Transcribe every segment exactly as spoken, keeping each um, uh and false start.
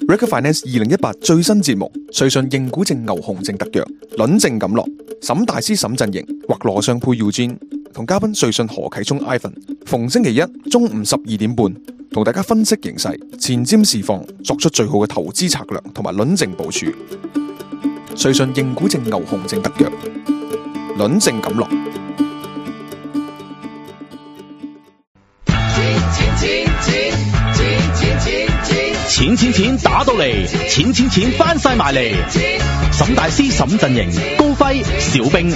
Recruit Finance 二零一八最新節目，瑞信認股證牛熊證特約，輪證錦落，沈大師沈陣營或羅尚佩 Eugene 同嘉賓瑞信何啟聰 Ivan， 逢星期一中午十二點半，同大家分析形勢、前瞻市況，作出最好嘅投資策略同埋輪證部署。瑞信認股證牛熊證特約，輪證錦落。 錢錢錢打到嚟，錢錢錢翻晒埋嚟。沈大師沈陣營，高輝小兵。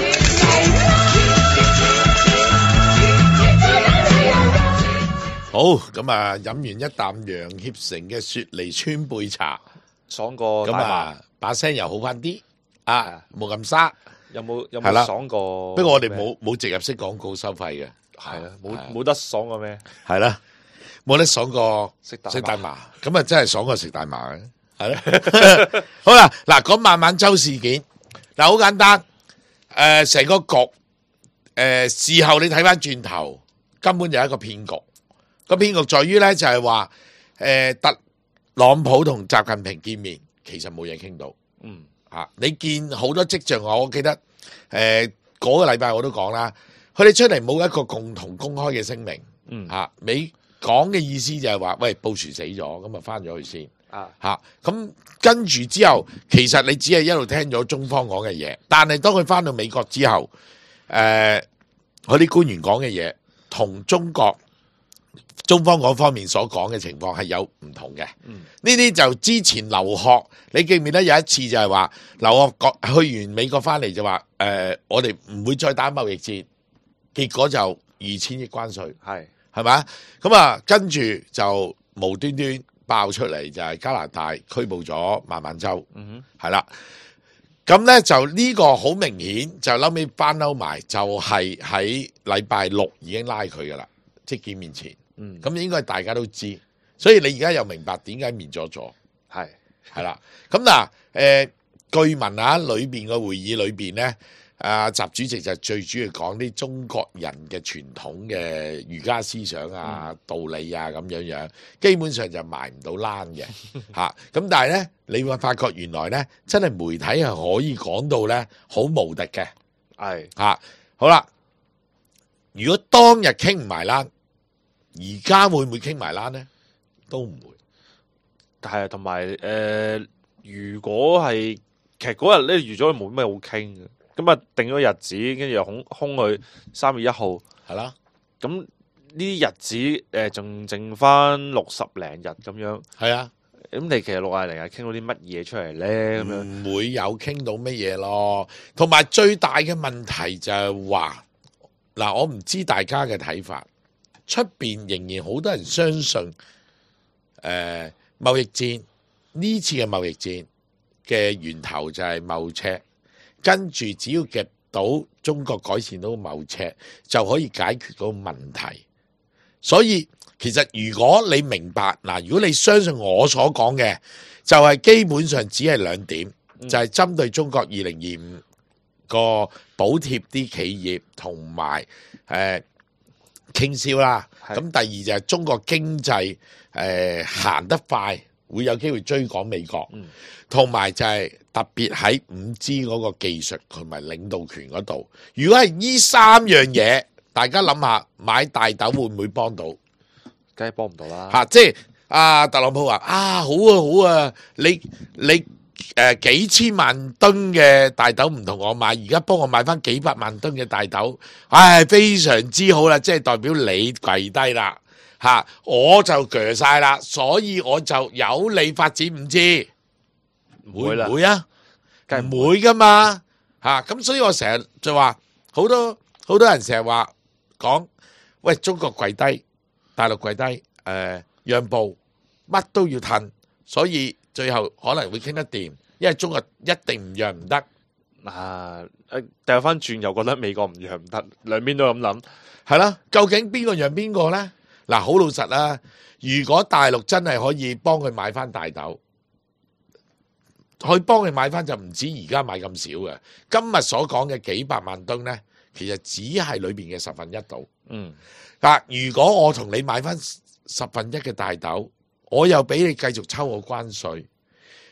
好咁啊！飲完一啖楊協成嘅雪梨川貝茶， 爽過咁啊，把聲又好翻啲啊，冇咁沙。 有冇有冇爽過？ 不過我哋冇冇植入式廣告收費嘅， 係啦，冇冇得爽過咩？ 係啦。冇得爽過食大食大麻，咁啊真係爽過食大麻嘅，係咧。好啦，嗱講孟晚舟事件，嗱好簡單，誒、呃、成個局，誒、呃、事後你睇翻轉頭，根本就係一個騙局。個騙局在於咧就係話，誒、呃、特朗普同習近平見面，其實冇嘢傾到。嗯，啊你見好多跡象，我記得誒嗰、呃那個禮拜我都講啦，佢哋出嚟冇一個共同公開嘅聲明。嗯，吓、啊、美。講嘅意思就係話，喂，布殊死咗，咁啊翻咗去先啊吓，咁跟住之後，其實你只係一路聽咗中方講嘅嘢，但係當佢翻到美國之後，誒，佢啲官員講嘅嘢同中國中方嗰方面所講嘅情況係有唔同嘅。嗯，呢啲就之前留學，你記唔記得有一次就係話留學去完美國翻嚟就話，誒、呃，我哋唔會再打貿易戰，結果就二千億關稅係。係咪？咁啊，跟住就無端端爆出嚟，就係加拿大拘捕咗孟晚舟。嗯哼，係啦。咁咧就呢個好明顯，就後尾翻嬲埋，就係喺禮拜六已經拉佢噶啦，即係見面前。嗯，咁應該大家都知，所以你而家又明白點解面咗咗。係係啦。咁嗱，誒、呃，據聞啊，裏邊嘅會議裏邊咧。啊，習主席就最主要講啲中國人嘅傳統嘅儒家思想啊、嗯、道理啊咁樣樣，基本上就埋唔到欄嘅嚇。咁但係咧，你會發覺原來咧，真係媒體係可以講到咧好無敵嘅。係嚇，好啦，如果當日傾唔埋欄，而家會唔會傾埋欄咧？都唔會。 係啊，同埋誒，如果係其實嗰日咧預咗冇咩好傾嘅。咁啊，定咗日子，跟住又空空去三月一號，係啦。咁呢啲日子誒，仲剩翻六十零日咁樣。係啊。咁你其實六廿零日傾到啲乜嘢出嚟咧？咁樣唔會有傾到乜嘢咯。同埋最大嘅問題就係話，嗱，我唔知大家嘅睇法，出邊仍然好多人相信，誒、呃，貿易戰呢次嘅貿易戰嘅源頭就係貿赤。跟住只要夾到中國改善到貿赤，就可以解決嗰個問題。所以其實如果你明白嗱，如果你相信我所講嘅，就係、是、基本上只係兩點，嗯、就係、是、針對中國二零二五個補貼啲企業同埋誒傾銷啦。咁第二就係中國經濟誒行得快，會有機會追趕美國。同、嗯、埋就係特別喺五 G 嗰個技術同埋領導權嗰度，如果係呢三樣嘢，大家諗下買大豆會唔會幫到？ 梗係幫唔到啦。 吓、啊，即係阿特朗普話啊，好啊好啊，你你誒、呃、幾千萬噸嘅大豆唔同我買，而家幫我買翻幾百萬噸嘅大豆，唉，非常之好啦，即係代表你跪低啦，吓、啊，我就鋸晒啦，所以我就有利發展五 G。唔會啦，會啊，梗係唔會噶嘛，吓，咁所以我成日就話，好多好多人成日話講，喂，中國跪低，大陸跪低，誒、呃，讓步，乜都要褪，所以最後可能會傾得掂，因為中國一定唔讓唔得。 啊，誒，掉翻轉又覺得美國唔讓唔得，兩邊都咁諗， 係啦，究竟邊個讓邊個咧？嗱，好老實啦，如果大陸真係可以幫佢買翻大豆。去幫佢買翻就唔止而家買咁少嘅，今日所講嘅幾百萬噸呢，其實只係裏邊嘅十分一度。嗯，嗱，如果我同你買翻十分一嘅大豆，我又俾你繼續抽我關稅，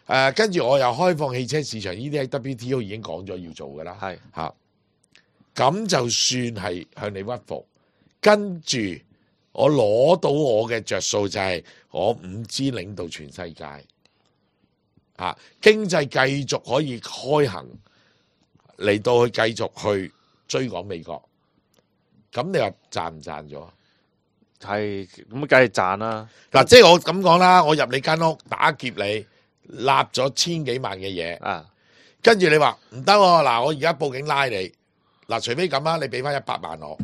誒跟住我又開放汽車市場，呢啲喺 W T O 已經講咗要做噶啦， 係嚇。咁就算係向你屈服，跟住我攞到我嘅着數就係我五 G 領導全世界，啊經濟繼續可以開行嚟到去繼續去追趕美國，咁你話賺唔賺咗？ 係咁，梗係賺啦。 嗱，即係我咁講啦，我入你間屋打劫你，立咗千幾萬嘅嘢， 啊， 跟住你話唔得喎，嗱我而家報警拉你，嗱除非咁啊，你俾翻一百萬我，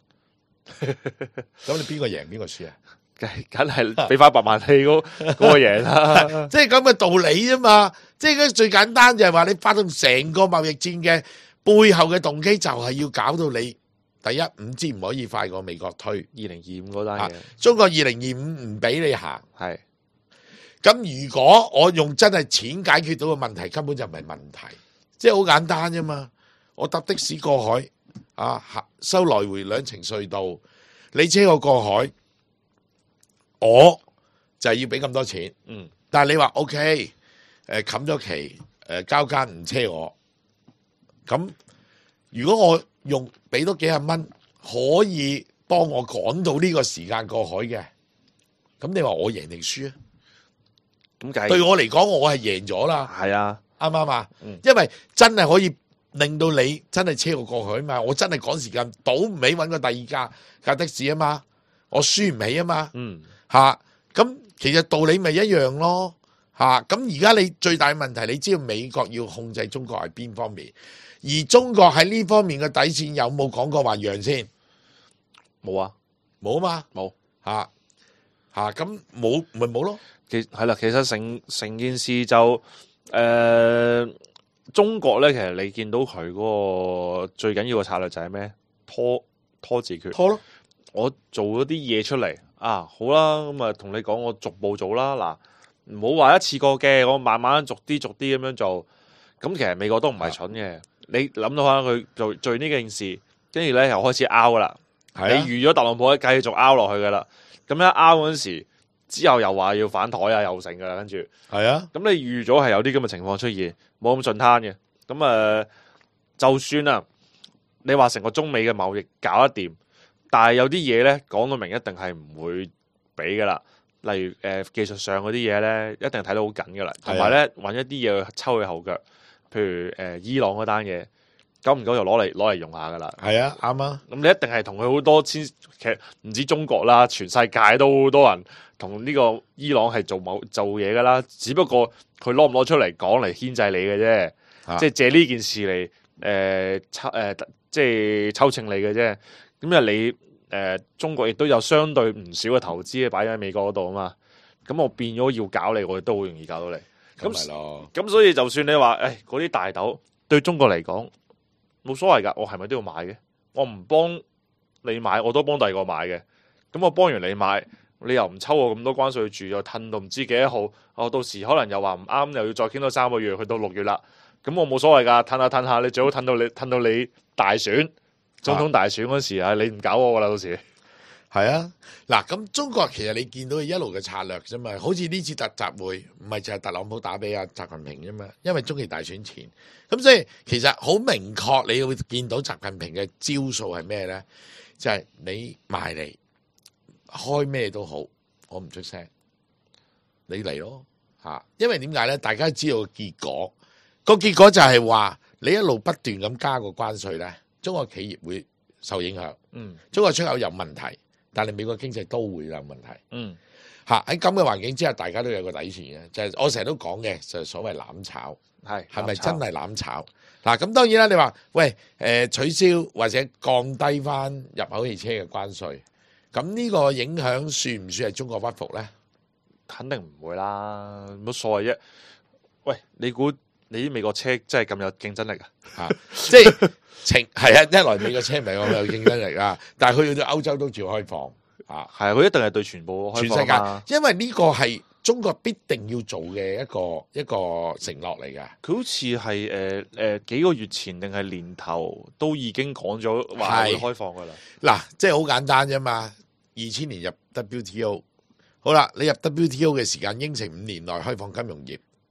咁你邊個贏邊個輸啊？ 梗梗係俾翻一百萬你嗰嗰個贏啦。 即係咁嘅道理啫嘛。即係最簡單就係話你發動成個貿易戰嘅背後嘅動機就係要搞到你第一五 G 唔可以快過美國推， 二零二五嗰單嘢， 中國二零二五唔俾你行。 係咁如果我用真係錢解決到個問題，根本就唔係問題，即係好簡單啫嘛。我搭的士過海啊，收來回兩程隧道，你車我過海，我就係要俾咁多錢。 嗯， 但係你話 O K，誒冚咗期，誒交間唔車我，咁如果我用俾多幾十蚊，可以幫我趕到呢個時間過海嘅，咁你話我贏定輸啊？ 咁計對我嚟講，我係贏咗啦， 係啊， 啱唔啱啊？ 嗯因為真係可以令到你真係車我過去啊嘛，我真係趕時間，倒唔起揾個第二架架的士啊嘛，我輸唔起啊嘛， 嗯吓咁、其實道理咪一樣咯，吓咁而家你最大問題，你知道美國要控制中國係邊方面，而中國喺呢方面嘅底線有冇講過話讓先？ 冇啊， 冇啊嘛， 冇吓吓咁冇咪冇咯。 其係啦，其實成成件事就誒、呃、中國咧，其實你見到佢嗰個最緊要嘅策略就係咩？拖拖字訣， 拖咯。 我做咗啲嘢出嚟啊，好啦，咁啊同你講，我逐步做啦。嗱，唔好話一次過嘅，我慢慢逐啲逐啲咁樣做。咁其實美國都唔係蠢嘅，你諗到下佢做做呢件事，跟住咧又開始拗噶啦。 係啊你預咗特朗普咧繼續拗落去噶啦。咁一拗嗰陣時，之後又話要反台啊，又成噶啦，跟住係啊， 咁你預咗係有啲咁嘅情況出現，冇咁順攤嘅。咁誒、呃，就算啊，你話成個中美嘅貿易搞得掂，但係有啲嘢咧講到明，一定係唔會俾噶啦。例如誒、呃、技術上嗰啲嘢咧，一定睇得好緊噶啦，同埋咧揾一啲嘢去抽佢後腳，譬如誒、呃、伊朗嗰單嘢，久唔久就攞嚟攞嚟用下噶啦。 係啊，啱啊。 咁你一定係同佢好多千，其實唔止中國啦，全世界都好多人同呢個伊朗係做某做嘢噶啦。只不過佢攞唔攞出嚟講嚟牽制你嘅啫， 啊即係借呢件事嚟誒、呃、抽誒、呃、即係抽秤你嘅啫。咁啊你誒、呃、中國亦都有相對唔少嘅投資擺喺美國嗰度啊嘛。咁我變咗要搞你，我亦都好容易搞到你。 咁咪咯。 咁所以就算你話誒嗰啲大豆對中國嚟講冇所謂㗎，我係咪都要買嘅？我唔幫你買，我都幫第二個買嘅。咁我幫完你買，你又唔抽我咁多關稅住，又褪到唔知幾多號，我到時可能又話唔啱，又要再傾多三個月，去到六月啦。咁我冇所謂㗎，褪下褪下，你最好褪到你褪到你大選總統大選嗰時啊，你唔搞我㗎啦，到時。 係啊，嗱咁中國其實你見到佢一路嘅策略啫嘛，好似呢次特集會唔係就係特朗普打俾阿習近平啫嘛，因為中期大選前，咁所以其實好明確，你會見到習近平嘅招數係咩咧？就係、是、你埋嚟開咩都好，我唔出聲，你嚟咯嚇，因為點解咧？大家知道個結果，個結果就係話你一路不斷咁加個關稅咧，中國企業會受影響， 嗯， 中國出口有問題。但係美國經濟都會有問題， 嗯， 嚇喺咁嘅環境之下，大家都有個底線嘅，就係、是、我成日都講嘅，就係、是、所謂攬炒， 係係咪真係攬炒？嗱，咁當然啦，你話喂誒、呃、取消或者降低翻入口汽車嘅關稅，咁呢個影響算唔算係中國屈服咧？ 肯定唔會啦，冇所謂啫。喂，你估你啲美國車真係咁有競爭力啊？ 嚇，即係。情係啊，一來美國車唔係咁有競爭力啊，但係去到歐洲都照開放啊， 係啊，佢一定係對全部開全世界，因為呢個係中國必定要做嘅一個一個承諾嚟嘅。 佢好似係誒誒幾個月前定係年頭都已經講咗話會開放噶啦。 嗱，即係好簡單啫嘛。二千年入 W T O， 好啦，你入 W T O 嘅時間應承五年內開放金融業，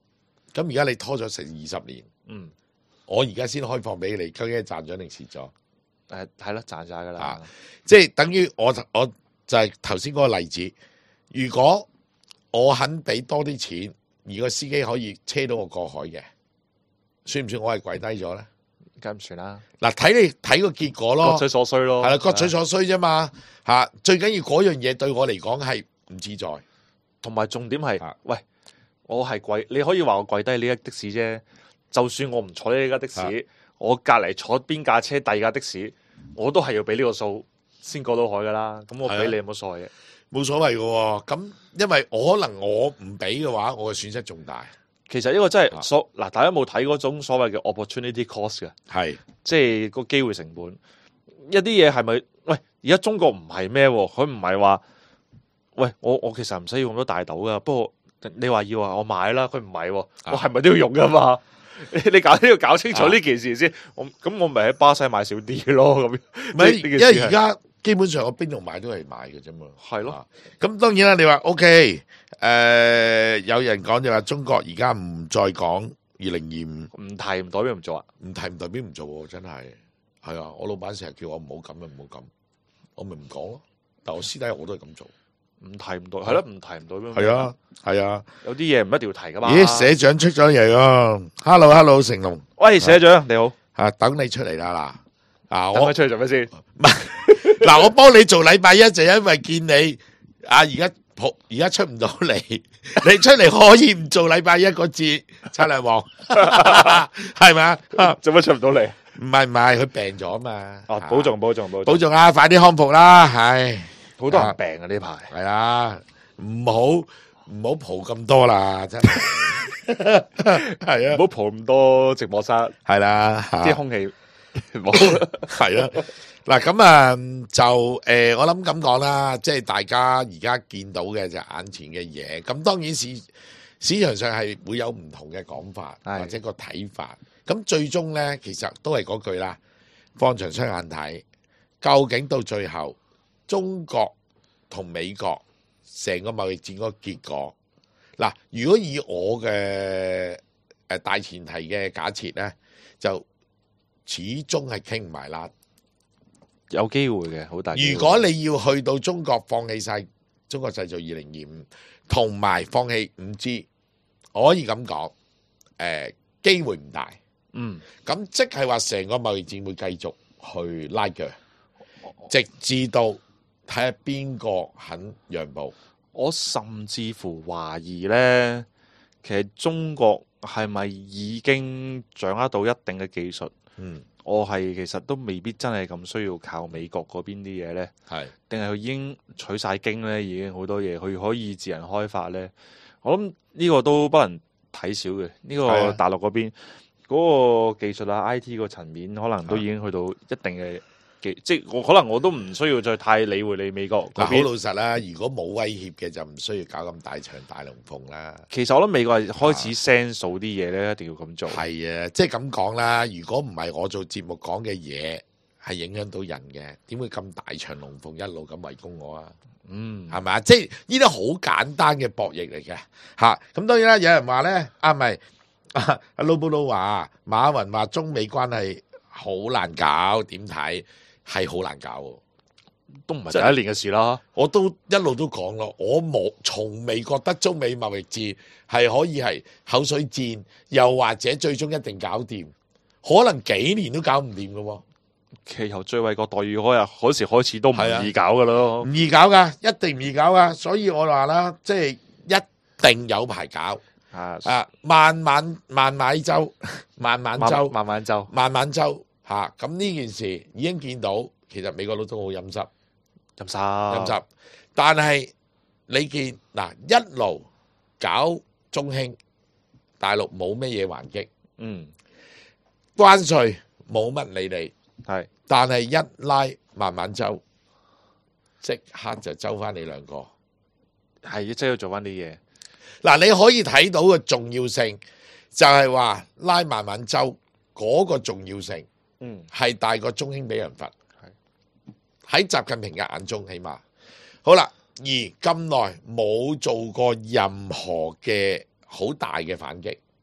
咁而家你拖咗成二十年， 嗯， 我而家先開放俾你，究竟係賺咗定蝕咗？ 誒係啦，賺晒噶啦啊，即係等於我我就係頭先嗰個例子，如果我肯俾多啲錢，而個司機可以車到我過海嘅，算唔算我係跪低咗咧？ 梗唔算啦。 嗱，睇你睇個結果咯， 各取所需咯， 係啦，各取所需啫嘛嚇。最緊要嗰樣嘢對我嚟講係唔自在， 同埋重點係， 啊喂，我係跪，你可以話我跪低呢架的士啫。就算我唔坐呢架的士， 啊我隔離坐邊架車第二架的士，我都係要俾呢個數先過到海噶啦。咁我俾你有冇所謂嘅？ 冇所謂嘅喎。咁因為我可能我唔俾嘅話，我嘅損失仲大。 其實呢個真係啊所嗱，大家有冇睇嗰種所謂嘅 opportunity cost 嘅？ 係即係個機會成本。一啲嘢係咪？喂，而家中國唔係咩喎？佢唔係話，喂，我我其實唔使要咁多大豆噶。不過你話要啊，我買啦。佢唔係喎，我係咪都要用噶嘛？你你搞都要搞清楚呢件事先。我咁我咪喺巴西買少啲咯。咁唔係？因為而家基本上我邊度買都係買嘅啫嘛。 係咯。 咁當然啦，你話 OK，誒、呃、有人講就話中國而家唔再講二零二五， 唔提唔代表唔做啊？ 唔提唔代表唔做喎，真係係啊！我老闆成日叫我唔好咁啊，唔好咁，我咪唔講咯。但我私底下我都係咁做。 唔提唔代係咯，唔提唔代表係啊係啊。 有啲嘢唔一定要提噶嘛。 咦，社長出咗嚟喎 ！Hello Hello， 成龍， 喂，社長你好， 嚇等你出嚟啦嗱，啊等佢出嚟做咩先？ 嗱，我幫你做禮拜一就因為見你啊，而家仆而家出唔到嚟，你出嚟可以唔做禮拜一個節，七兩王係咪啊？ 做乜出唔到嚟？ 唔係唔係，佢病咗嘛？ 哦，保重保重保重保重啊！快啲康復啦，係好多人病啊呢排。 係啊，唔好唔好蒲咁多啦，真係係啊， 唔好蒲咁多直播室， 係啦， 啲空氣冇係啦。嗱咁啊，就誒、呃，我諗咁講啦，即係大家而家見到嘅就係眼前嘅嘢。咁當然市市場上係會有唔同嘅講法或者個睇法。咁最終咧，其實都係嗰句啦，放長雙眼睇，究竟到最後中國同美國成個貿易戰嗰個結果，嗱，如果以我嘅誒大前提嘅假設咧，就始終係傾唔埋啦。 有機會嘅，好大機會。 如果你要去到中國放棄晒中國製造二零二五，同埋放棄五 G， 我可以咁講，誒、呃、機會唔大。 嗯， 咁即係話成個貿易戰會繼續去拉鋸，直至到睇下邊個肯讓步。 我甚至乎懷疑呢，其實中國係咪已經掌握到一定嘅技術？ 嗯。 我係其實都未必真係咁需要靠美國嗰邊啲嘢呢， 係定係佢已經取晒經呢？已經好多嘢佢可以自行開發呢。我諗呢個都不能睇小嘅。呢、這個大陸嗰邊嗰個技術啊 I T 個層面，可能都已經去到一定嘅技，即係我可能我都唔需要再太理會你美國嗰邊。 好老實啦，如果冇威脅嘅就唔需要搞咁大場大龍鳳啦。 其實我諗美國係開始 sense 數啲嘢咧，一定要咁做。 係啊，即係咁講啦。如果唔係我做節目講嘅嘢係影響到人嘅，點會咁大場龍鳳一路咁圍攻我啊？ 嗯， 係咪啊？即係呢啲好簡單嘅博弈嚟嘅嚇。咁當然啦，有人話咧啊，唔係阿阿 Lobo 話馬雲話中美關係好難搞，點睇？係好難搞喎， 都唔係第一年嘅事啦。 我都一路都講咯，我冇從未覺得中美貿易戰係可以係口水戰，又或者最終一定搞掂，可能幾年都搞唔掂嘅喎。 其實由最惠國待遇嗰日嗰時開始都唔易搞嘅咯， 唔易搞噶，一定唔易搞噶。所以我話啦，即係一定有排搞啊！ 啊，慢慢慢慢周，慢慢周， 慢慢周， 慢慢周嚇。咁呢件事已經見到，其實美國佬都好陰濕， 陰濕陰濕。但係你見嗱一路搞中興，大陸冇乜嘢還擊， 嗯， 關稅冇乜理你。 係， 但係一拉慢慢周，即刻就周翻你兩個。 係即係要做翻啲嘢。 嗱，你可以睇到個重要性，就係話拉慢慢周嗰個重要性， 嗯， 係大過中興俾人罰。 係喺習近平嘅眼中，起碼好啦。而咁耐冇做過任何嘅好大嘅反擊，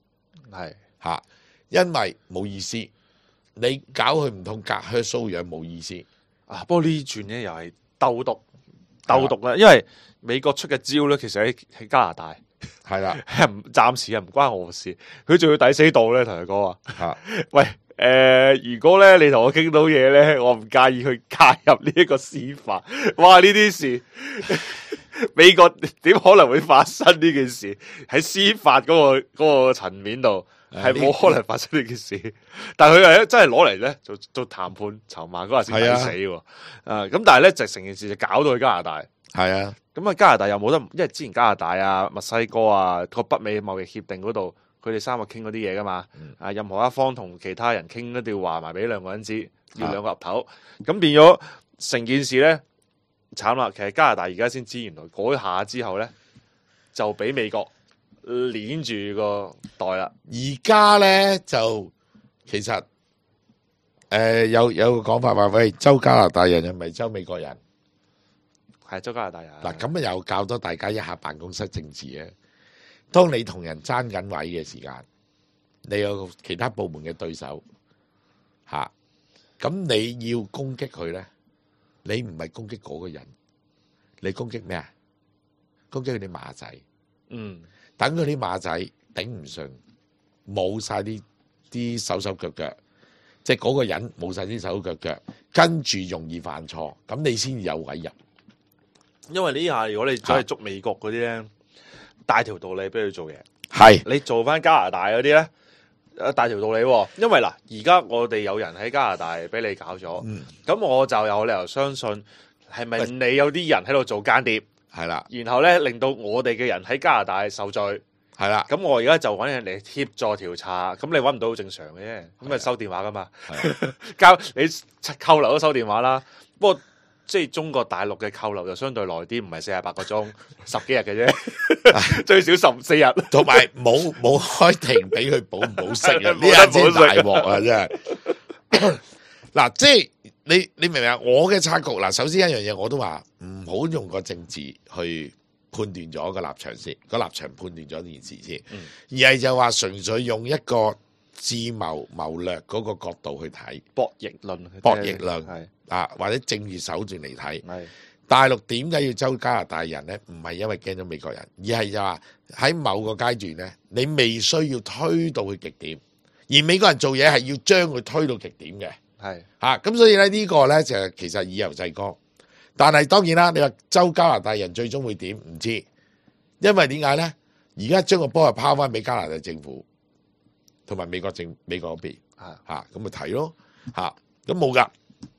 係嚇、啊，因為冇意思，你搞佢唔通隔靴搔癢冇意思啊。不過呢轉咧又係鬥毒鬥毒啦，因為美國出嘅招咧，其實喺喺加拿大。 係啦， 係唔暫時係唔關我事，佢仲要抵死度咧，同佢講話， 嚇， 喂，誒、呃，如果咧你同我傾到嘢咧，我唔介意去介入呢一個司法。哇，呢啲事美國點可能會發生呢件事？喺司法嗰、嗰個嗰、嗰個層面度係冇可能發生呢件事。但係佢係真係攞嚟咧做做談判籌碼嗰日先抵死喎。啊，咁但係咧就成件事就搞到去加拿大。 係啊。 咁啊，加拿大又冇得，因為之前加拿大啊、墨西哥啊個北美貿易協定嗰度，佢哋三個傾嗰啲嘢噶嘛。 嗯、 啊，任何一方同其他人傾一定要話埋俾兩個人知，要兩個岌頭。咁、啊、變咗成件事咧，慘啦。其實加拿大而家先知，原來嗰下之後咧，就俾美國捏住個袋啦。 而家咧就其實誒、呃、有有個講法話，喂，周加拿大人又唔係周美國人。 係周加拿大人嗱，咁啊又教多大家一下辦公室政治啊！當你同人爭緊位嘅時間，你有其他部門嘅對手嚇，咁、啊、你要攻擊佢咧，你唔係攻擊嗰個人，你攻擊咩啊？攻擊佢啲馬仔， 嗯， 等佢啲馬仔頂唔順，冇晒啲啲手手腳腳，即係嗰個人冇晒啲手手腳腳，跟住容易犯錯，咁你先有位入。 因為呢下如果你走去捉美國嗰啲咧，大條道理俾佢做嘢。 係你做翻加拿大嗰啲咧，誒大條道理喎。因為嗱，而家我哋有人喺加拿大俾你搞咗，咁、嗯、我就有理由相信係咪你有啲人喺度做間諜？ 係啦， 然後咧令到我哋嘅人喺加拿大受罪。 係啦， 咁我而家就揾人嚟協助調查，咁你揾唔到好正常嘅啫。咁咪收電話噶嘛？交你扣留都收電話啦。不過即係中國大陸嘅扣留就相對耐啲，唔係四十八個鐘，十幾日嘅啫，最少十四日。 同埋冇冇開庭俾佢保唔保釋啊？呢下先大鑊啊！真係嗱，即係你你明唔明啊？我嘅策局嗱，首先一樣嘢我都話唔好用個政治去判斷咗個立場先，個立場判斷咗呢件事先，嗯、而係就話純粹用一個智謀謀略嗰個角度去睇博弈論， 博弈論係。 啊，或者政治手段嚟睇， 係大陸點解要周加拿大人咧？唔係因為驚咗美國人，而係就話喺某個階段咧，你未需要推到去極點，而美國人做嘢係要將佢推到極點嘅。 係嚇，咁所以咧呢個咧就其實以柔制剛，但係當然啦，你話周加拿大人最終會點唔知，因為點解咧？而家將個波係拋翻俾加拿大政府同埋美國政美國嗰邊嚇，咁咪睇咯嚇，咁冇㗎。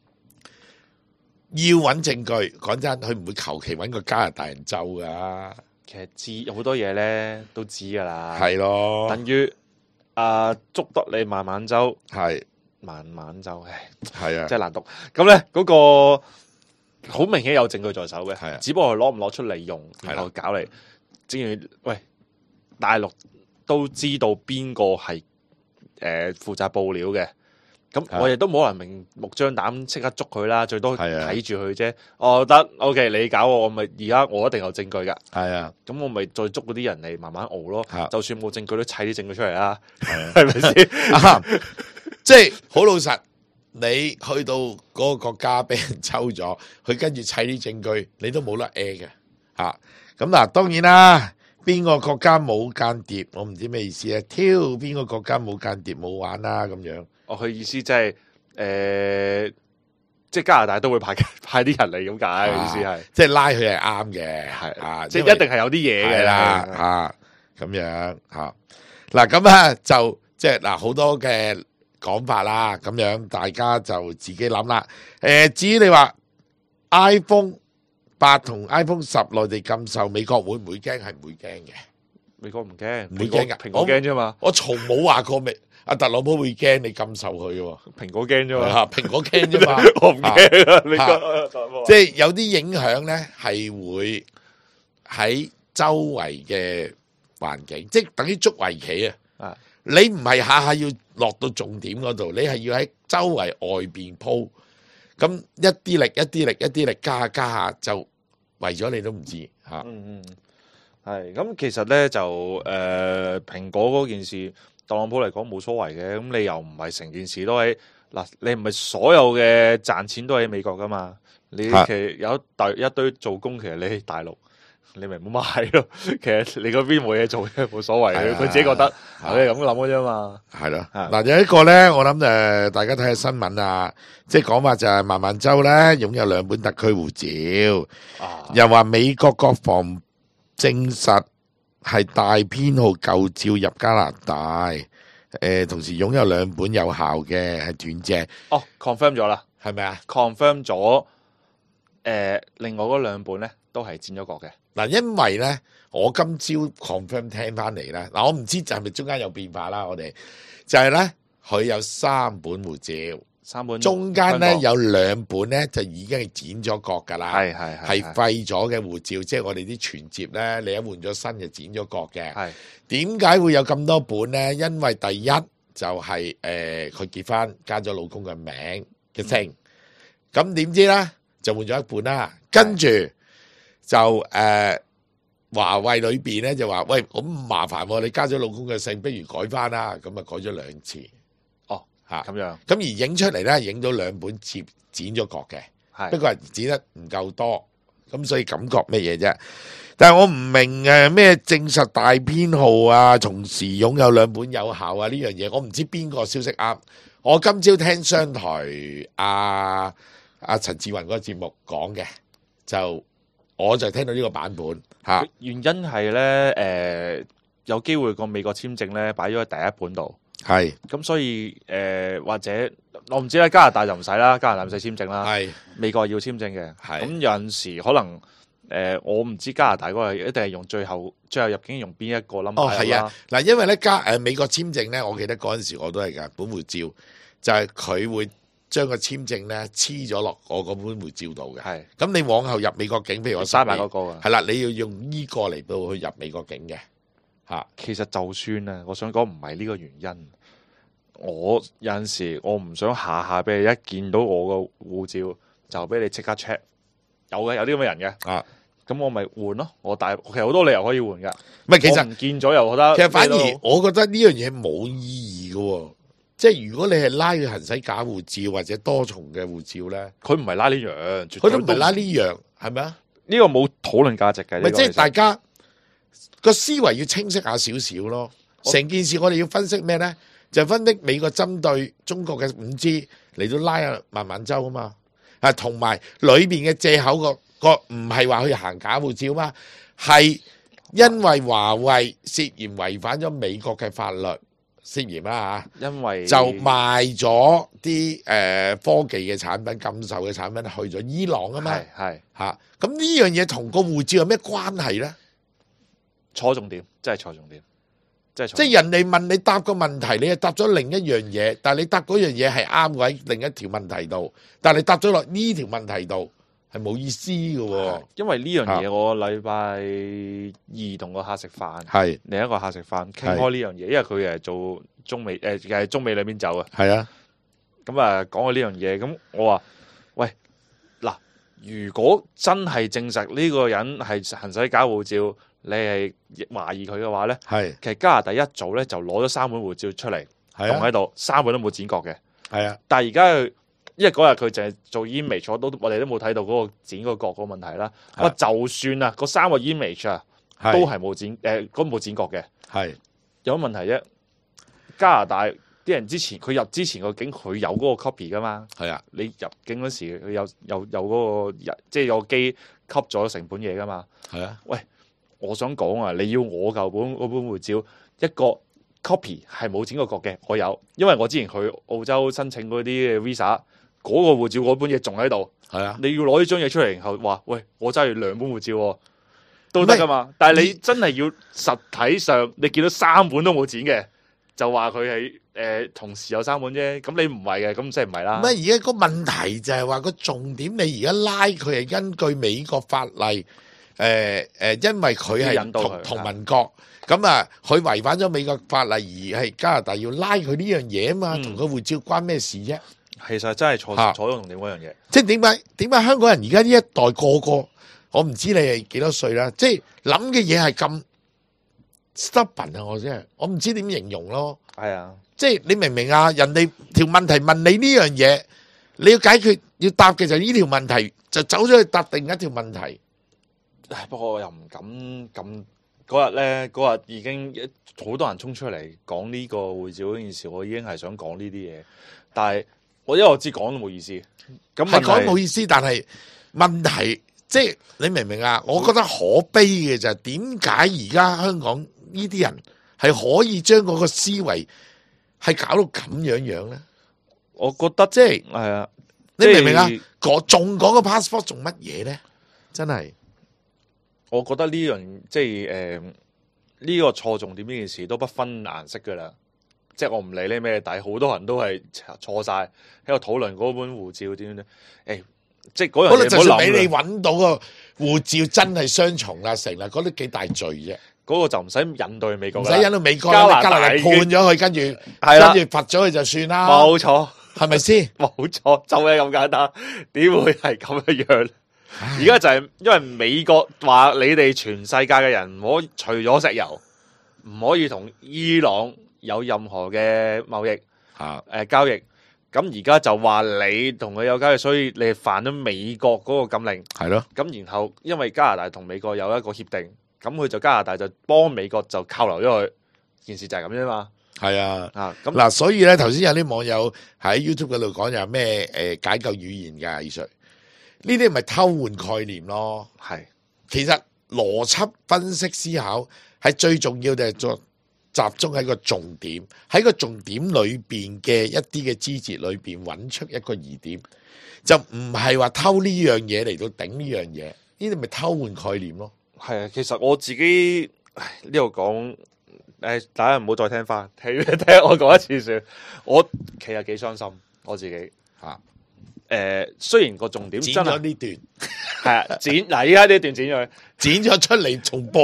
要揾證據，講真，佢唔會求其揾個加拿大人咒噶。 其實知有好多嘢咧，都知噶啦。 係咯， 等於啊，捉得你慢慢周， 係慢慢周，唉， 係啊， 真係難讀。咁咧嗰個好明顯有證據在手嘅， 係啊， 只不過攞唔攞出嚟用，然後搞你。正如喂，大陸都知道邊個係誒負責報料嘅。咁我亦都冇人明目張膽即刻捉佢啦，最多睇住佢啫。哦，得 ，OK， 你搞我，我咪而家我一定有證據噶。係啊，咁我咪再捉嗰啲人嚟慢慢熬咯。就算冇證據都砌啲證據出嚟啦，係咪先？ 即係好老實，你去到嗰個國家俾人抽咗，佢跟住砌啲證據，你都冇得 A 嘅吓。咁嗱，當然啦，邊個國家冇間諜，我唔知咩意思啊。挑邊個國家冇間諜冇玩啦咁樣。 哦，佢意思即係誒，即係加拿大都會派派啲人嚟咁解，意思係， 即係拉佢係啱嘅，係啊， 即係一定係有啲嘢嘅啦，啊，咁樣吓，嗱咁啊就即係嗱好多嘅講法啦，咁樣大家就自己諗啦。誒，至於你話 iPhone 八同 iPhone 十內地禁售，美國會唔會驚？係唔會驚嘅， 美國唔驚， 唔會驚噶， 蘋果驚啫嘛。 我從冇話過未。阿特朗普會驚你禁售佢嘅， 蘋果驚啫嘛， 蘋果驚啫嘛， 我唔驚啊！你講，即係有啲影響咧，係會喺周圍嘅環境，即係等於捉圍棋啊！你唔係下下要落到重點嗰度，你係要喺周圍外邊鋪，咁一啲力、一啲力、一啲力加下加下，就為咗你都唔知吓。 嗯嗯，係咁，其實咧就誒，蘋果嗰件事。 特朗普嚟講冇所謂嘅，咁你又唔係成件事都喺嗱，你唔係所有嘅賺錢都喺美國噶嘛？你其實有一大一堆做工，其實你喺大陸，你咪唔好買咯。其實你嗰邊冇嘢做嘅，冇所謂嘅，佢自己覺得係咁諗嘅啫嘛。 係咯，嗱有一個咧，我諗誒，大家睇下新聞啊，即係講話就係孟晚舟咧擁有兩本特區護照， 啊、 又話美國國防證實係大編號舊照入加拿大。誒、呃，同時擁有兩本有效嘅係斷證。 哦 confirm 咗啦， 係咪啊 confirm 咗。誒、呃，另外嗰兩本咧都係剪咗角嘅。 嗱，因為咧，我今朝 confirm 聽翻嚟咧，嗱，我唔知就係咪中間有變化啦。我哋就係咧，佢有三本護照， 三本中間咧有兩本咧就已經係剪咗角噶啦， 係係係廢咗嘅護照，即係我哋啲存摺咧，你一換咗新就剪咗角嘅。 係點解會有咁多本咧？因為第一就係誒佢結婚加咗老公嘅名嘅姓，咁點知咧就換咗一本啦，跟住就誒華為裏邊咧就話喂，咁麻煩喎，你加咗老公嘅姓，不如改翻啦，咁啊改咗兩次。 哦， 嚇咁樣， 咁而影出嚟咧，影到兩本接剪咗角嘅， 係不過係剪得唔夠多，咁所以感覺乜嘢啫？但係我唔明誒咩證實大編號啊，同時擁有兩本有效啊呢樣嘢，我唔知邊個消息啱。我今朝聽商台阿阿陳志雲嗰個節目講嘅，就我就聽到呢個版本嚇。 原因係咧誒，有機會個美國簽證咧擺咗喺第一本度。 係， 咁所以誒、呃、或者我唔知啦，加拿大就唔使啦，加拿大唔使簽證啦。 係美國要簽證嘅。 係咁有陣時可能誒、呃，我唔知加拿大嗰個一定係用最後最後入境用邊一個 number 哦，係啊，嗱，因為咧加誒美國簽證咧，我記得嗰陣時我都係㗎，本護照就係佢會將個簽證咧黐咗落我嗰本護照度嘅。 係， 咁你往後入美國境，譬如我嘥埋嗰個㗎。 係啦，你要用呢個嚟到去入美國境嘅嚇。 其實就算啊，我想講唔係呢個原因。我有陣時我唔想下下俾你一見到我個護照就俾你即刻 check， 有嘅有啲咁嘅人嘅。 啊， 咁我咪換咯。我大其實好多理由可以換噶。 唔係其實我唔見咗又覺得， 其實反而我覺得呢樣嘢冇意義嘅喎。即係如果你係拉佢行使假護照或者多重嘅護照咧， 佢唔係拉呢樣， 佢都唔係拉呢樣，係咪啊？ 呢個冇討論價值嘅。 咪即係大家個思維要清晰下少少咯。成件事我哋要分析咩咧？就分析美國針對中國嘅五 G 嚟到拉啊孟晚舟啊嘛，啊同埋裏邊嘅藉口個個唔係話去行假護照嘛，係因為華為涉嫌違反咗美國嘅法律，涉嫌啦嚇， 因為就賣咗啲誒科技嘅產品、禁售嘅產品去咗伊朗啊嘛， 係係嚇，咁呢樣嘢同個護照有咩關係咧？ 錯重點，真係錯重點。即係人哋問你答個問題，你係答咗另一樣嘢，但係你答嗰樣嘢係啱喺另一條問題度，但係你答咗落呢條問題度係冇意思嘅喎。 因為呢樣嘢，我禮拜二同個客食飯， 係另一個客食飯傾開呢樣嘢，因為佢係做中美誒，係中美兩邊走啊。 係啊， 咁啊講過呢樣嘢，咁我話喂嗱，如果真係證實呢個人係行使假護照，你係懷疑佢嘅話咧， 係其實加拿大一早咧就攞咗三本護照出嚟， 係啊喺度，三本都冇剪角嘅。 係啊， 但係而家佢，因為嗰日佢淨係做 image，我都我哋都冇睇到嗰個剪個角個問題啦。我、啊、就算啊，嗰三個 image 啊，都係冇剪誒，嗰冇剪角嘅。係有乜問題啫？加拿大啲人之前佢入之前個境，佢有嗰個 copy 噶嘛？係啊，你入境嗰時佢有有有嗰、那個即係有機吸咗成本嘢噶嘛？係啊，喂。我想講啊，你要我舊本嗰本護照一個 copy 係冇剪過角嘅，我有，因為我之前去澳洲申請嗰啲 visa，嗰個護照嗰本嘢仲喺度。係啊，你要攞呢張嘢出嚟，然後話喂，我真係兩本護照、啊、都得噶嘛。但係你真係要實體上，你見到三本都冇剪嘅，就話佢係誒同時有三本啫。咁你唔係嘅，咁即係唔係啦。唔係而家個問題就係話個重點，你而家拉佢係根據美國法例。誒、呃、誒、呃，因為佢係同同民國，咁啊，佢違反咗美國法例，而係加拿大要拉佢呢樣嘢啊嘛，同佢護照關咩事啫？其實真係錯錯咗重點嗰樣嘢。即係點解點解香港人而家呢一代個個，我唔知你係幾多歲啦，即係諗嘅嘢係咁 stubborn 啊！我真係，我唔知點形容咯。 係啊， 即係你明唔明啊？人哋條問題問你呢樣嘢，你要解決要答嘅就係呢條問題，就走咗去答另一條問題。 唉不過我又唔敢咁嗰日咧，嗰日已經好多人衝出嚟講呢個會照嗰件事，我已經係想講呢啲嘢，但係我因為我知講都冇意思，咁係講冇意思，但係問題即係你明唔明啊？我覺得可悲嘅就係點解而家香港呢啲人係可以將嗰個思維係搞到咁樣樣咧？ 我覺得即係係啊， 你明唔明啊即係？ 講仲講個 passport 做乜嘢咧？真係。 我覺得呢樣即係誒呢個錯重點呢件事都不分顏色噶啦，即係我唔理你咩底，好多人都係錯晒喺度討論嗰本護照點樣誒，即係嗰樣可能就嘢唔好諗算俾你啦。 揾到個護照真係雙重啦，成啦，嗰啲幾大罪啫， 嗰個就唔使引到去美國唔㗎啦， 使引到美國加拿大加拿大判咗佢，跟住係啦跟住罰咗佢就算啦， 冇錯係咪先？ 冇錯，就係咁簡單，點會係咁樣樣？而家就係因為美國話你哋全世界嘅人唔可以除咗石油，唔可以同伊朗有任何嘅貿易嚇誒交易。咁而家就話你同佢有交易，所以你犯咗美國嗰個禁令。 係咯， 咁然後因為加拿大同美國有一個協定，咁佢就加拿大就幫美國就扣留咗佢。件事就係咁啫嘛。 係啊。 啊，咁嗱，所以咧頭先有啲網友喺 YouTube 嗰度講有咩誒解構語言嘅藝術，呢啲咪偷換概念咯。 係其實邏輯分析思考係最重要，就係作集中喺個重點，喺個重點裏邊嘅一啲嘅枝節裏邊揾出一個疑點，就唔係話偷呢樣嘢嚟到頂呢樣嘢，呢啲咪偷換概念咯。 係啊，其實我自己唉呢度講。誒，大家唔好再聽翻，聽聽我講一次算。我其實幾傷心，我自己嚇。誒、呃，雖然個重點真係剪咗呢段， 係啊，剪嗱，依家呢段剪咗佢， 剪咗出嚟重播，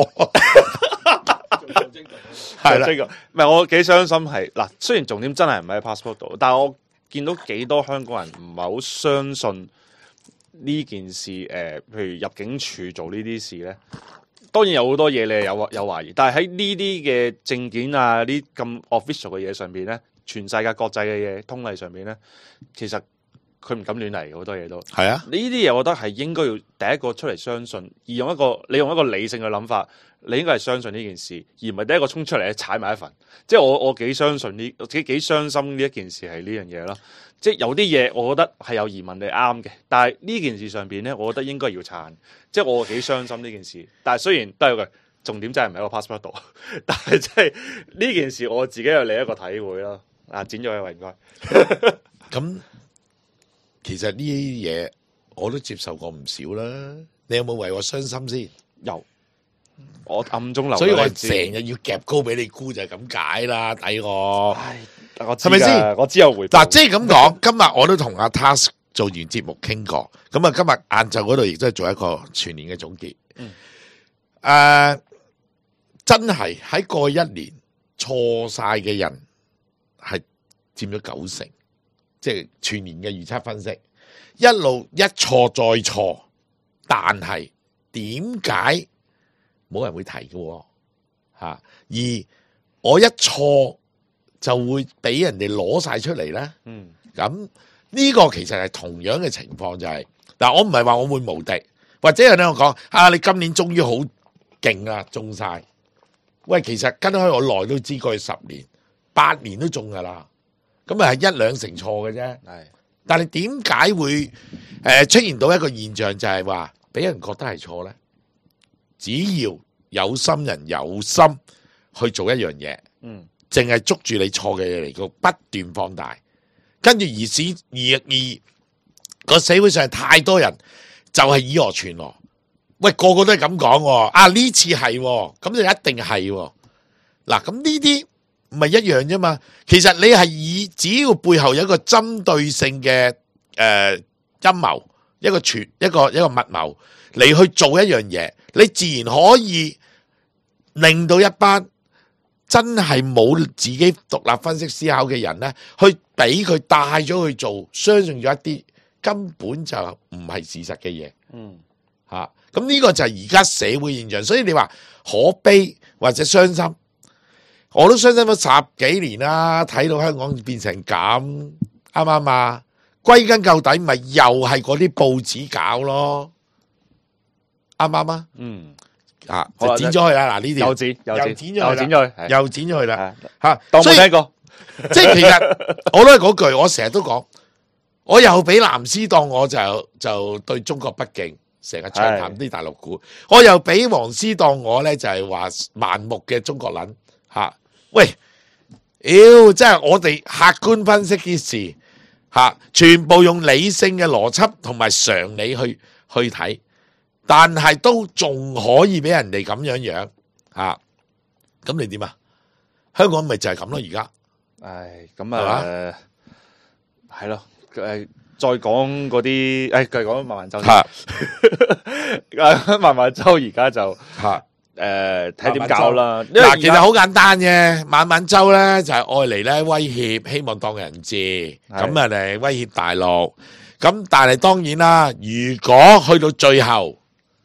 係啦。唔係我幾傷心係嗱，雖然重點真係唔喺 passport 度，但係我見到幾多香港人唔係好相信呢件事。誒、呃，譬如入境處做呢啲事咧。當然有好多嘢你係有有懷疑，但係喺呢啲嘅證件啊，呢咁 official 嘅嘢上邊咧，全世界國際嘅嘢通例上邊咧，其實佢唔敢亂嚟，好多嘢都係啊。 呢啲嘢我覺得係應該要第一個出嚟相信，而用一個你用一個理性嘅諗法，你應該係相信呢件事，而唔係第一個衝出嚟踩埋一份。即係我我幾相信呢幾幾傷心呢一件事係呢樣嘢咯。即係有啲嘢，我覺得係有疑問你啱嘅，但係呢件事上邊咧，我覺得應該要撐。即係我幾傷心呢件事，但係雖然都有個重點，真係唔喺個 passport 度，但係即係呢件事我自己有另一個體會咯。啊，剪咗佢應該。 咁其實呢啲嘢我都接受過唔少啦。你有冇為我傷心先？ 有，我暗中留。 所以我成日要夾高俾你估就係咁解啦，抵我。 唉，我係咪先？ 我知有回報。 嗱，即係咁講，今日我都同阿 Task 做完節目傾過，咁啊，今日晏晝嗰度亦都係做一個全年嘅總結。 嗯。 誒、uh,，真係喺過去一年錯晒嘅人係佔咗九成，即係全年嘅預測分析，一路一錯再錯，但係點解冇人會提嘅？吓，而我一錯就會俾人哋攞晒出嚟咧。 嗯， 咁呢個其實係同樣嘅情況，就係、是、嗱，我唔係話我會無敵，或者有人我講啊，你今年終於好勁啦，中晒。喂，其實跟開我耐都知，過去十年、八年都中噶啦，咁啊係一兩成錯嘅啫。係，但係點解會誒、呃、出現到一個現象，就係話俾人覺得係錯咧？只要有心人有心去做一樣嘢，嗯，淨係捉住你錯嘅嘢嚟個不斷放大，跟住而使而而個社會上太多人就係以訛傳訛。喂，個個都係咁講，啊呢次係，咁就一定係。嗱，咁呢啲唔係一樣啫嘛。其實你係以只要背後有一個針對性嘅誒陰謀，一個傳一個一個密謀嚟去做一樣嘢，你自然可以令到一班真係冇自己獨立分析思考嘅人咧，去俾佢帶咗去做，相信咗一啲根本就唔係事實嘅嘢。嗯，吓。咁呢個就係而家社會現象，所以你話可悲或者傷心， 我都傷心咗十幾年啦，睇到香港變成咁，啱唔啱啊？歸根究底，咪又係嗰啲報紙搞咯，啱唔啱啊？ 嗯， 啊， 好啦就剪咗佢啦。嗱呢條又剪又剪又剪咗佢啦又剪咗佢，係又剪咗佢啦。 係吓， 當所以冇聽過。 即係其實我都係嗰句，我成日都講，我又俾藍絲當我就就對中國不敬，成日唱淡啲大陸股；我又俾黃絲當我咧就係話盲目嘅中國撚吓。喂，妖，即係我哋客觀分析啲事吓，全部用理性嘅邏輯同埋常理去去睇，但係都仲可以俾人哋咁樣樣吓，咁你點啊？香港咪就係咁咯，而家。 唉，咁啊，係咯，誒，再講嗰啲，誒，繼續講孟晚舟。 吓， 誒，孟晚舟而家就吓。 誒，睇點搞啦。 嗱，其實好簡單嘅，孟晚舟咧就係愛嚟咧威脅，希望當人質，咁啊嚟威脅大陸。咁但係當然啦，如果去到最後